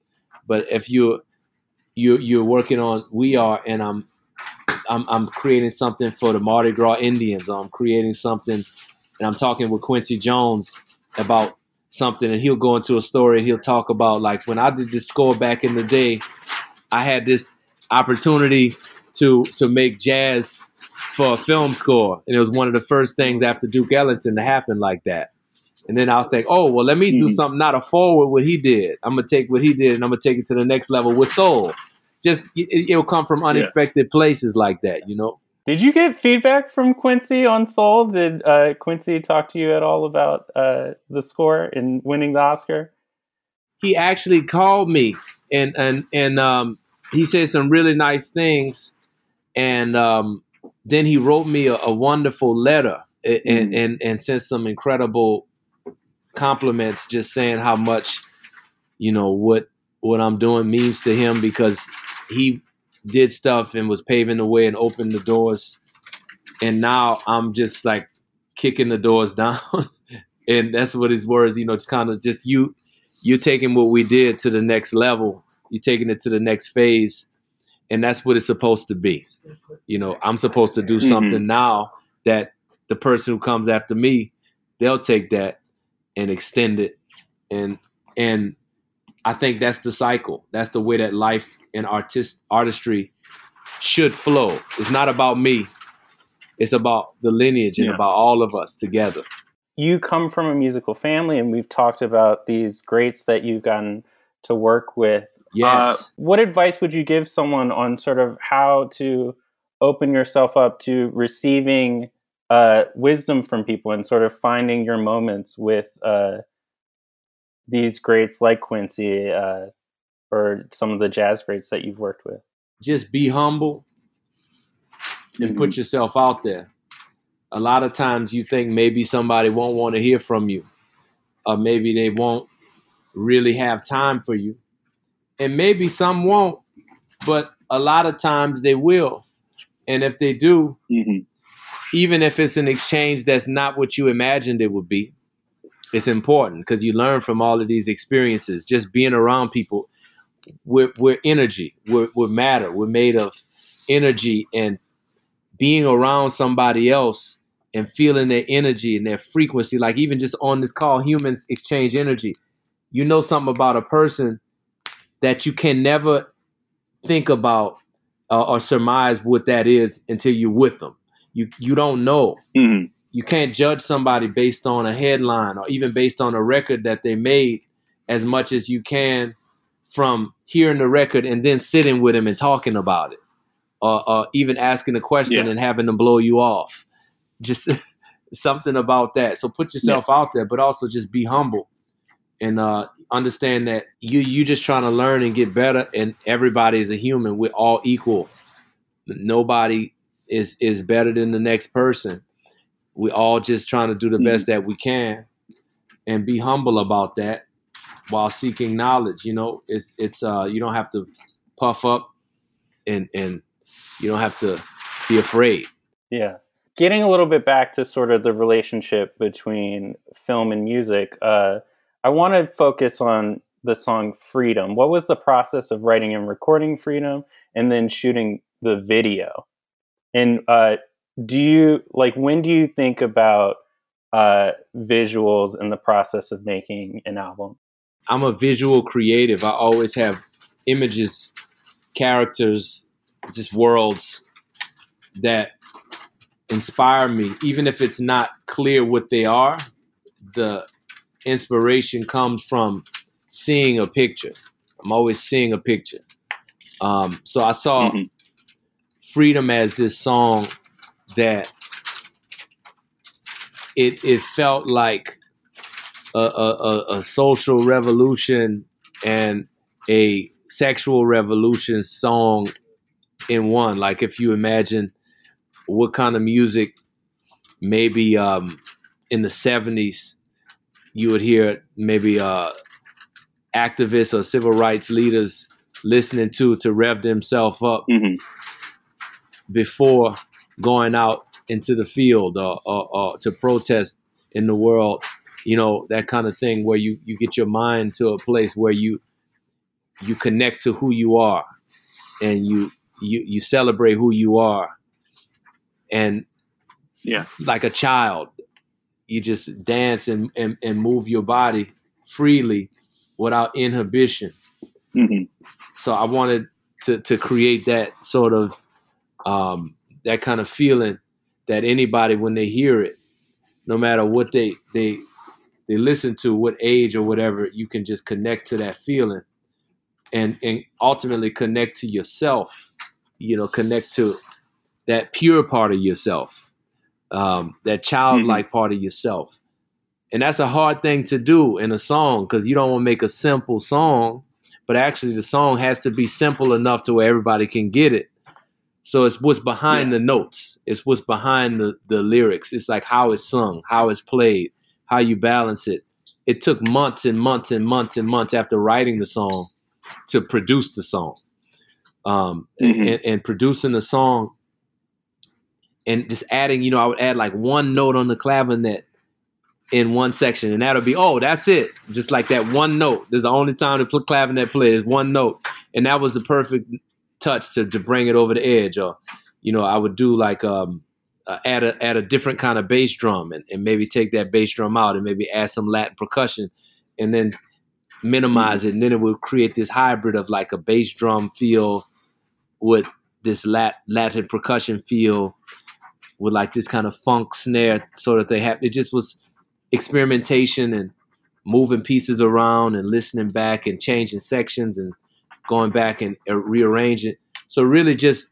Speaker 2: But if you're you you're working on We Are, and I'm I'm I'm creating something for the Mardi Gras Indians, or I'm creating something, and I'm talking with Quincy Jones about something, and he'll go into a story and he'll talk about, like, when I did this score back in the day, I had this opportunity to to make jazz for a film score, and it was one of the first things after Duke Ellington to happen like that. And then I was like, oh, well, let me do something, not a forward what he did. I'm going to take what he did and I'm going to take it to the next level with soul. Just, it, it'll come from unexpected yeah. places like that, you know?
Speaker 7: Did you get feedback from Quincy on Soul? Did uh, Quincy talk to you at all about uh, the score and winning the Oscar?
Speaker 2: He actually called me and and and um, he said some really nice things. And um, then he wrote me a, a wonderful letter and, mm. and, and, and sent some incredible compliments, just saying how much, you know, what what I'm doing means to him, because he did stuff and was paving the way and opened the doors. And now I'm just like kicking the doors down. And that's what his words, you know, it's kind of just you, you're taking what we did to the next level. You're taking it to the next phase. And that's what it's supposed to be. You know, I'm supposed to do something mm-hmm. now that the person who comes after me, they'll take that and extend it. And, and I think that's the cycle. That's the way that life and artist artistry should flow. It's not about me. It's about the lineage and yeah. about all of us together.
Speaker 7: You come from a musical family, and we've talked about these greats that you've gotten to work with.
Speaker 2: Yes.
Speaker 7: Uh, what advice would you give someone on sort of how to open yourself up to receiving uh, wisdom from people and sort of finding your moments with uh, these greats like Quincy uh, or some of the jazz greats that you've worked with?
Speaker 2: Just be humble and mm-hmm. put yourself out there. A lot of times you think maybe somebody won't want to hear from you, or maybe they won't really have time for you. And maybe some won't, but a lot of times they will. And if they do, mm-hmm. even if it's an exchange that's not what you imagined it would be, it's important because you learn from all of these experiences. Just being around people, we're, we're energy, we're, we're matter, we're made of energy, and being around somebody else and feeling their energy and their frequency, like even just on this call, humans exchange energy. You know something about a person that you can never think about uh, or surmise what that is until you're with them. You you don't know.
Speaker 7: Mm-hmm.
Speaker 2: You can't judge somebody based on a headline or even based on a record that they made as much as you can from hearing the record and then sitting with them and talking about it, or, or even asking a question
Speaker 7: yeah.
Speaker 2: and having them blow you off. Just something about that. So put yourself yeah. out there, but also just be humble and uh, understand that you you just trying to learn and get better. And everybody is a human. We're all equal. Nobody is is better than the next person. We all just trying to do the mm-hmm. best that we can, and be humble about that while seeking knowledge. You know, it's it's uh you don't have to puff up, and and you don't have to be afraid.
Speaker 7: Yeah. Getting a little bit back to sort of the relationship between film and music, uh, I want to focus on the song Freedom. What was the process of writing and recording Freedom and then shooting the video? And uh, do you, like, when do you think about uh, visuals in the process of making an album?
Speaker 2: I'm a visual creative. I always have images, characters, just worlds that inspire me. Even if it's not clear what they are, the inspiration comes from seeing a picture. I'm always seeing a picture. Um, so I saw mm-hmm. Freedom as this song that it it felt like a, a, a social revolution and a sexual revolution song in one. Like if you imagine what kind of music maybe um, in the seventies you would hear maybe uh, activists or civil rights leaders listening to to rev themselves up
Speaker 7: mm-hmm.
Speaker 2: before going out into the field or, or, or to protest in the world, you know, that kind of thing where you, you get your mind to a place where you you connect to who you are and you you, you celebrate who you are. And
Speaker 7: yeah,
Speaker 2: like a child, you just dance and, and, and move your body freely without inhibition.
Speaker 7: Mm-hmm.
Speaker 2: So I wanted to, to create that sort of, um, that kind of feeling that anybody, when they hear it, no matter what they, they, they listen to, what age or whatever, you can just connect to that feeling and, and ultimately connect to yourself, you know, connect to that pure part of yourself, um, that childlike mm-hmm. part of yourself. And that's a hard thing to do in a song because you don't want to make a simple song, but actually the song has to be simple enough to where everybody can get it. So it's what's behind yeah. the notes. It's what's behind the, the lyrics. It's like how it's sung, how it's played, how you balance it. It took months and months and months and months after writing the song to produce the song. Um, mm-hmm. and, and producing the song and just adding, you know, I would add like one note on the clavinet in one section, and that'll be, oh, that's it. Just like that one note. There's the only time the clavinet plays one note. And that was the perfect touch to, to bring it over the edge. Or, you know, I would do like, um, uh, add a add a different kind of bass drum and, and maybe take that bass drum out and maybe add some Latin percussion and then minimize it. And then it would create this hybrid of like a bass drum feel with this Lat- Latin percussion feel with like this kind of funk snare sort of thing. It just was experimentation and moving pieces around and listening back and changing sections and going back and rearranging. So really just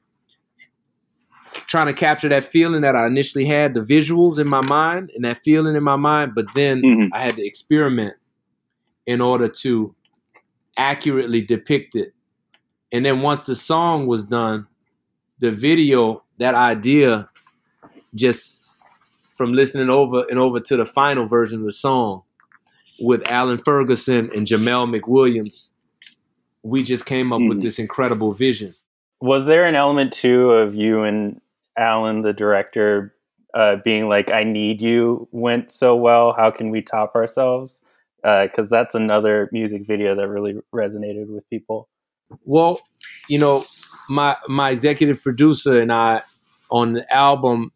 Speaker 2: trying to capture that feeling that I initially had, the visuals in my mind and that feeling in my mind, but then mm-hmm. I had to experiment in order to accurately depict it. And then once the song was done, the video, that idea, just from listening over and over to the final version of the song with Alan Ferguson and Jamel McWilliams, we just came up mm-hmm. with this incredible vision.
Speaker 7: Was there an element too of you and Alan, the director, uh, being like, I Need You went so well. How can we top ourselves? Because uh, that's another music video that really resonated with people.
Speaker 2: Well, you know, my my executive producer and I on the album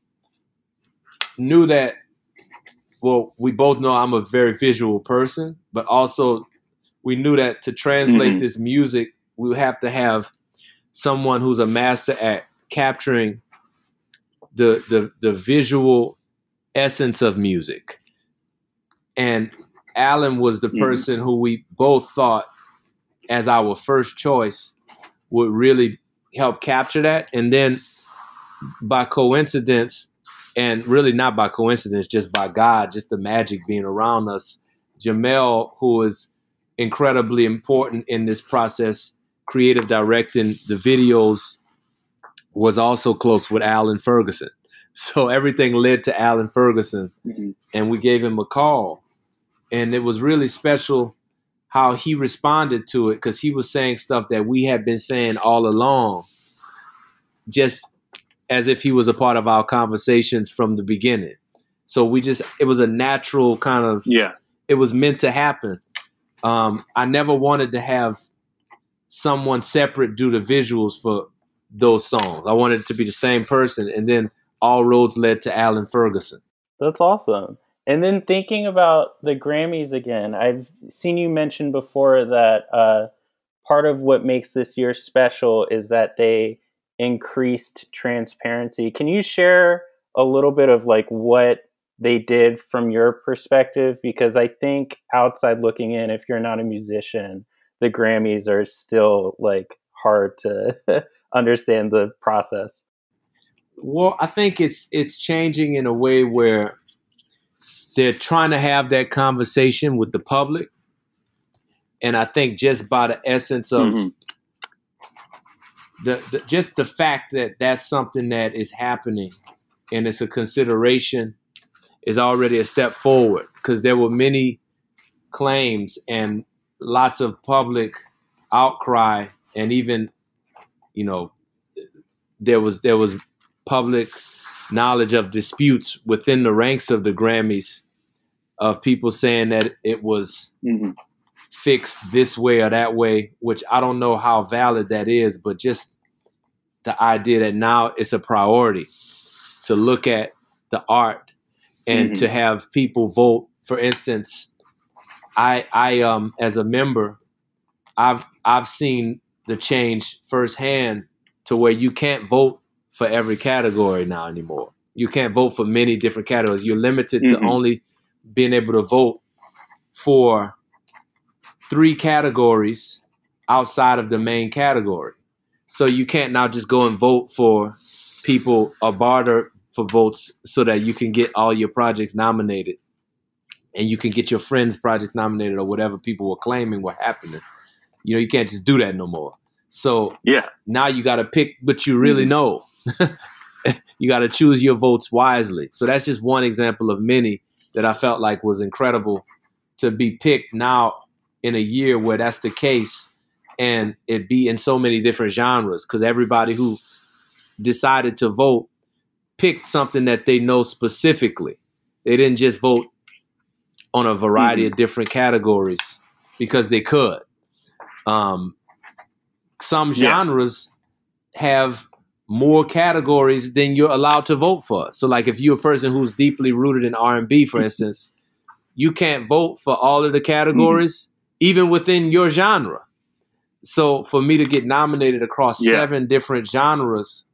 Speaker 2: knew that, well, we both know I'm a very visual person, but also we knew that to translate mm-hmm. this music, we would have to have someone who's a master at capturing the the the visual essence of music. And Alan was the person mm-hmm. who we both thought as our first choice would really help capture that. And then by coincidence, and really not by coincidence, just by God, just the magic being around us, Jamel, who is incredibly important in this process, creative directing the videos, was also close with Alan Ferguson. So everything led to Alan Ferguson, mm-hmm. and we gave him a call. And it was really special how he responded to it, because he was saying stuff that we had been saying all along, just as if he was a part of our conversations from the beginning. So we just, it was a natural kind of,
Speaker 7: yeah,
Speaker 2: it was meant to happen. Um, I never wanted to have someone separate do the visuals for those songs. I wanted it to be the same person. And then all roads led to Alan Ferguson.
Speaker 7: That's awesome. And then thinking about the Grammys again, I've seen you mention before that uh, part of what makes this year special is that they increased transparency. Can you share a little bit of like what they did from your perspective? Because I think outside looking in, if you're not a musician, the Grammys are still like hard to understand the process.
Speaker 2: Well, I think it's it's changing in a way where they're trying to have that conversation with the public. And I think just by the essence of mm-hmm. the, the just the fact that that's something that is happening and it's a consideration is already a step forward, because there were many claims and lots of public outcry, and even, you know, there was there was public knowledge of disputes within the ranks of the Grammys of people saying that it was mm-hmm. fixed this way or that way, which I don't know how valid that is, but just the idea that now it's a priority to look at the art and mm-hmm. to have people vote. For instance, I I um as a member, I've I've seen the change firsthand to where you can't vote for every category now anymore. You can't vote for many different categories. You're limited mm-hmm. to only being able to vote for three categories outside of the main category. So you can't now just go and vote for people or barter for votes so that you can get all your projects nominated and you can get your friends' projects nominated or whatever people were claiming were happening. You know, you can't just do that no more. So
Speaker 7: yeah, now
Speaker 2: you got to pick what you really know. You got to choose your votes wisely. So that's just one example of many that I felt like was incredible to be picked now in a year where that's the case, and it be in so many different genres, because everybody who decided to vote picked something that they know specifically. They didn't just vote on a variety mm-hmm. of different categories because they could. Um, some genres yeah. have more categories than you're allowed to vote for. So like if you're a person who's deeply rooted in R and B, for instance, you can't vote for all of the categories, mm-hmm. even within your genre. So for me to get nominated across yeah. seven different genres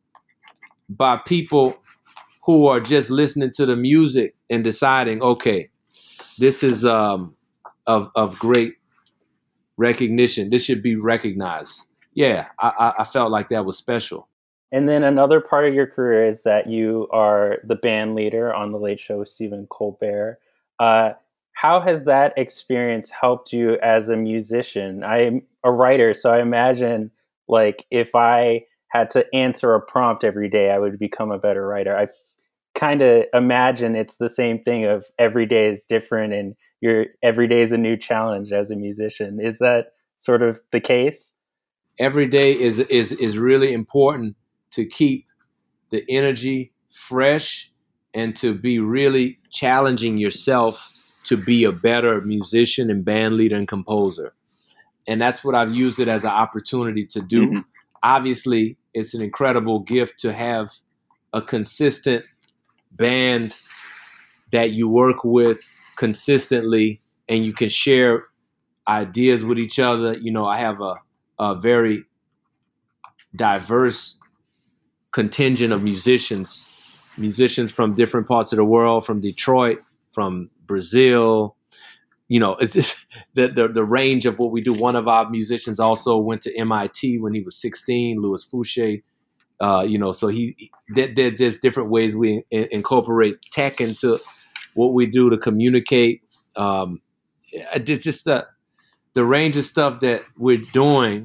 Speaker 2: by people who are just listening to the music and deciding, okay, this is um, of, of great recognition. This should be recognized. Yeah, I, I felt like that was special.
Speaker 7: And then another part of your career is that you are the band leader on The Late Show with Stephen Colbert. Uh, how has that experience helped you as a musician? I'm a writer, so I imagine like if I had to answer a prompt every day, I would become a better writer. I kind of imagine it's the same thing of every day is different and your every day is a new challenge as a musician. Is that sort of the case?
Speaker 2: Every day is is is really important to keep the energy fresh and to be really challenging yourself to be a better musician and band leader and composer. And that's what I've used it as an opportunity to do. Mm-hmm. Obviously, it's an incredible gift to have a consistent band that you work with consistently and you can share ideas with each other. You know, I have a, a very diverse contingent of musicians, musicians from different parts of the world, from Detroit, from Brazil. You know, it's just the, the the range of what we do. One of our musicians also went to M I T when he was sixteen, Louis Fouché. Uh, you know, so he there, there, there's different ways we in, incorporate tech into what we do to communicate. Um, just the the range of stuff that we're doing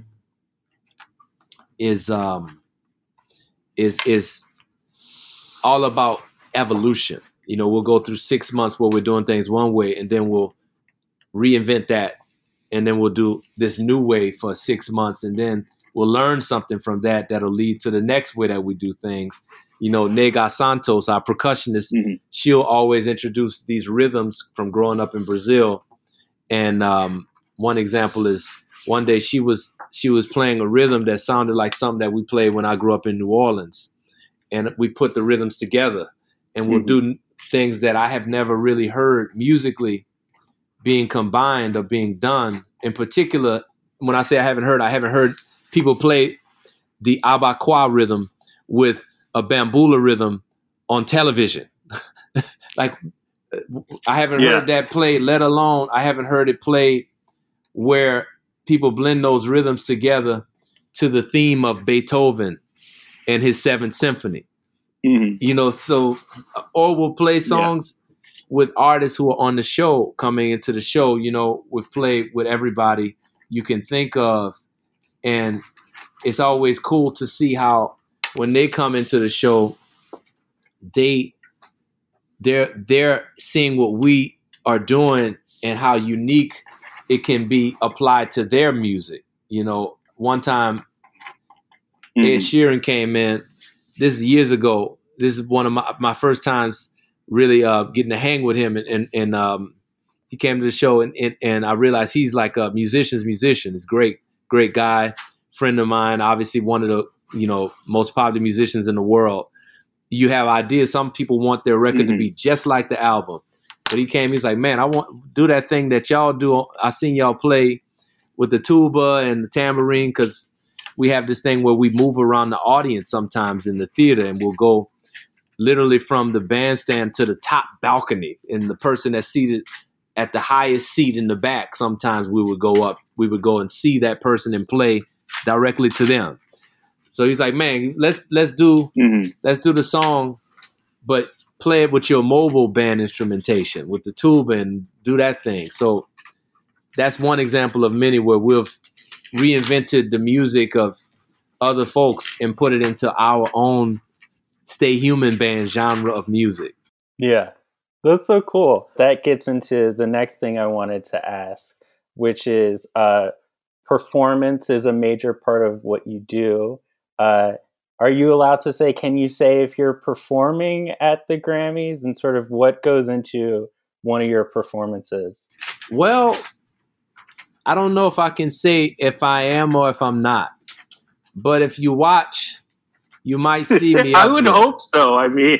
Speaker 2: is um, is is all about evolution. You know, we'll go through six months where we're doing things one way, and then we'll reinvent that, and then we'll do this new way for six months, and then we'll learn something from that that'll lead to the next way that we do things. You know, Nega Santos, our percussionist, mm-hmm. she'll always introduce these rhythms from growing up in Brazil. And um, one example is one day she was she was playing a rhythm that sounded like something that we played when I grew up in New Orleans. And we put the rhythms together, and we'll mm-hmm. do things that I have never really heard musically being combined or being done. In particular, when I say I haven't heard, I haven't heard people play the Abakwa rhythm with a bambula rhythm on television. Like, I haven't yeah. heard that played, let alone I haven't heard it played where people blend those rhythms together to the theme of Beethoven and his Seventh Symphony. Mm-hmm. You know, so, or we'll play songs yeah. with artists who are on the show coming into the show. You know, we've played with everybody you can think of. And it's always cool to see how when they come into the show, they they're they're seeing what we are doing and how unique it can be applied to their music. You know, one time mm-hmm. Ed Sheeran came in. This is years ago. This is one of my, my first times really uh, getting to hang with him, and and, and um, he came to the show, and, and and I realized he's like a musician's musician. He's great. Great guy, friend of mine, obviously one of the, you know, most popular musicians in the world. You have ideas. Some people want their record mm-hmm. to be just like the album. But he came, he's like, man, I want do that thing that y'all do. I seen y'all play with the tuba and the tambourine, because we have this thing where we move around the audience sometimes in the theater, and we'll go literally from the bandstand to the top balcony, and the person that's seated at the highest seat in the back, sometimes we would go up, we would go and see that person and play directly to them. So he's like, man, let's let's do mm-hmm. let's do the song, but play it with your mobile band instrumentation, with the tuba, and do that thing. So that's one example of many where we've reinvented the music of other folks and put it into our own Stay Human band genre of music.
Speaker 7: Yeah. That's so cool. That gets into the next thing I wanted to ask, which is uh, performance is a major part of what you do. Uh, are you allowed to say, can you say if you're performing at the Grammys, and sort of what goes into one of your performances?
Speaker 2: Well, I don't know if I can say if I am or if I'm not. But if you watch, you might see me.
Speaker 7: I would there. hope so. I mean...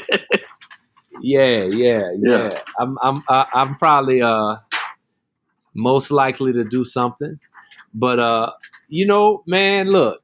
Speaker 2: Yeah, yeah, yeah, yeah. I'm, I'm, I'm probably uh most likely to do something, but uh, you know, man, look,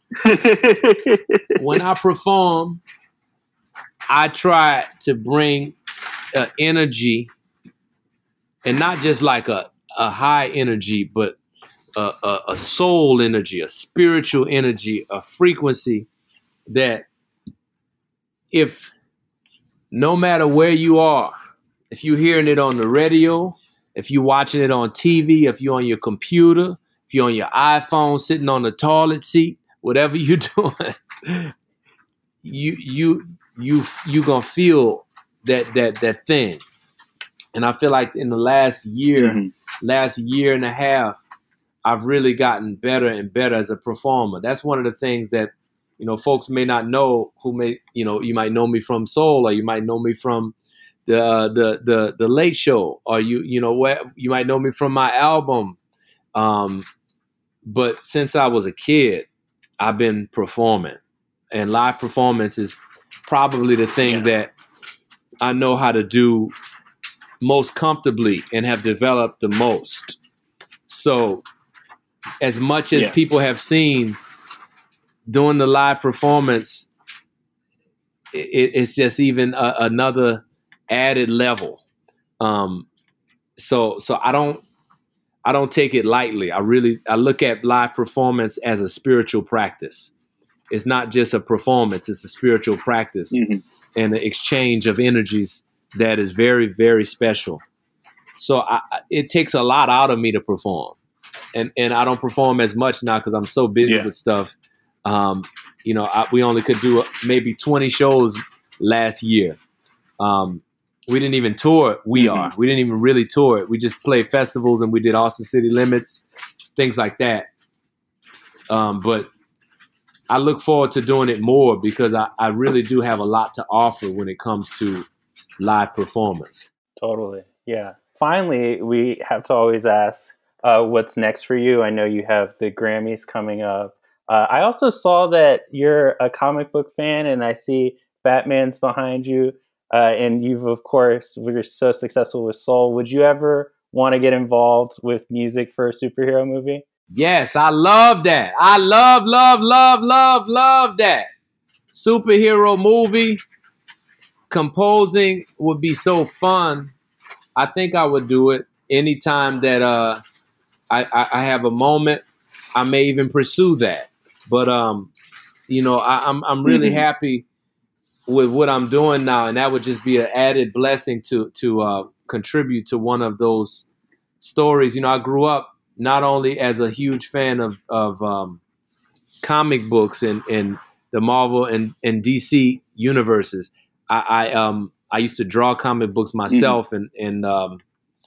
Speaker 2: when I perform, I try to bring uh, energy, and not just like a a high energy, but a, a, a soul energy, a spiritual energy, a frequency that if no matter where you are, if you're hearing it on the radio, if you're watching it on T V, if you're on your computer, if you're on your iPhone sitting on the toilet seat, whatever you're doing, you you you you gonna feel that that that thing. And I feel like in the last year, mm-hmm. last year and a half, I've really gotten better and better as a performer. That's one of the things that You know, folks may not know who may, you know, you might know me from Soul, or you might know me from the uh, the the the Late Show, or you you know what, you might know me from my album. Um, but since I was a kid, I've been performing, and live performance is probably the thing yeah. that I know how to do most comfortably and have developed the most. So as much as yeah. people have seen doing the live performance, it, it's just even a, another added level. Um, so, so I don't, I don't take it lightly. I really, I look at live performance as a spiritual practice. It's not just a performance; it's a spiritual practice mm-hmm. and the exchange of energies that is very, very special. So I, it takes a lot out of me to perform, and and I don't perform as much now because I'm so busy yeah. with stuff. Um, you know, I, we only could do maybe twenty shows last year. Um, we didn't even tour. We mm-hmm. are. We didn't even really tour it. We just played festivals and we did Austin City Limits, things like that. Um, but I look forward to doing it more because I, I really do have a lot to offer when it comes to live performance.
Speaker 7: Totally. Yeah. Finally, we have to always ask, uh, what's next for you? I know you have the Grammys coming up. Uh, I also saw that you're a comic book fan, and I see Batman's behind you. Uh, and you've, of course, you're so successful with Soul. Would you ever want to get involved with music for a superhero movie?
Speaker 2: Yes, I love that. I love, love, love, love, love that. Superhero movie. Composing would be so fun. I think I would do it anytime that uh, I, I, I have a moment. I may even pursue that. But, um, you know, I, I'm I'm really mm-hmm. happy with what I'm doing now. And that would just be an added blessing to to uh, contribute to one of those stories. You know, I grew up not only as a huge fan of, of um, comic books and, and the Marvel and, and D C universes. I, I um I used to draw comic books myself, mm-hmm. and and um,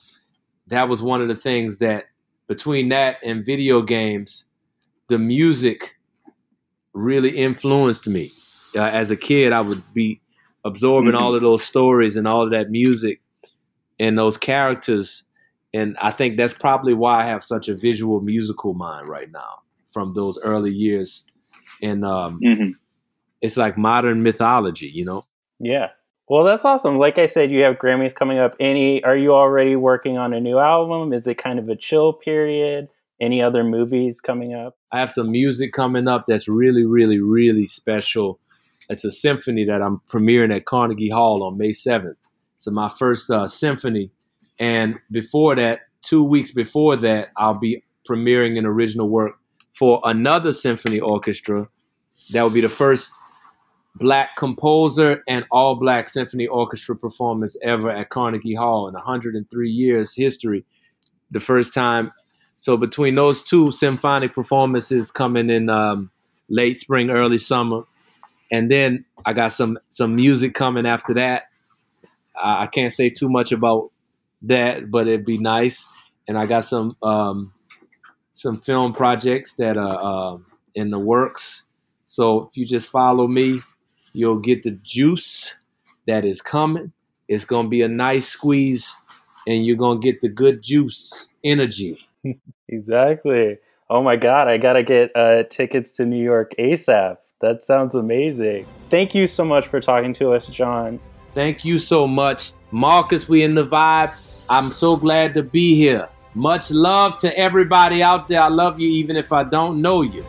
Speaker 2: that was one of the things that between that and video games, the music really influenced me. Uh, as a kid, I would be absorbing mm-hmm. all of those stories and all of that music and those characters, and I think that's probably why I have such a visual musical mind right now from those early years, and um, mm-hmm. it's like modern mythology, you know.
Speaker 7: Yeah. Well, that's awesome. Like I said, you have Grammys coming up. Any, are you already working on a new album? Is it kind of a chill period? Any other movies coming up?
Speaker 2: I have some music coming up that's really, really, really special. It's a symphony that I'm premiering at Carnegie Hall on May seventh. So my first uh, symphony. And before that, two weeks before that, I'll be premiering an original work for another symphony orchestra. That will be the first Black composer and all Black symphony orchestra performance ever at Carnegie Hall in one hundred three years history. The first time. So between those two symphonic performances coming in um, late spring, early summer, and then I got some some music coming after that. Uh, I can't say too much about that, but it'd be nice. And I got some um, some film projects that are uh, in the works. So if you just follow me, you'll get the juice that is coming. It's going to be a nice squeeze, and you're going to get the good juice energy.
Speaker 7: Exactly. Oh, my God. I got to get uh, tickets to New York ASAP. That sounds amazing. Thank you so much for talking to us, John.
Speaker 2: Thank you so much. Marcus, we in the vibe. I'm so glad to be here. Much love to everybody out there. I love you even if I don't know you.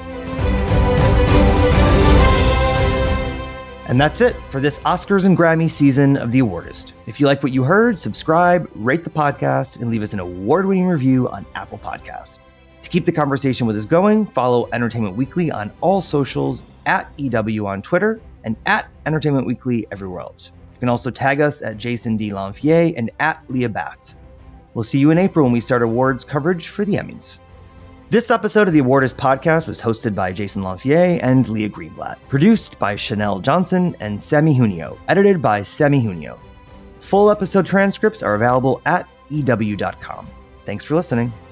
Speaker 3: And that's it for this Oscars and Grammy season of The Awardist. If you like what you heard, subscribe, rate the podcast, and leave us an award-winning review on Apple Podcasts. To keep the conversation with us going, follow Entertainment Weekly on all socials, at E W on Twitter, and at Entertainment Weekly everywhere else. You can also tag us at Jason D. Lanfier and at Leah Batts. We'll see you in April when we start awards coverage for the Emmys. This episode of the Awardist podcast was hosted by Jason Lanfier and Leah Greenblatt, produced by Chanel Johnson and Sami Junio, edited by Sami Junio. Full episode transcripts are available at E W dot com. Thanks for listening.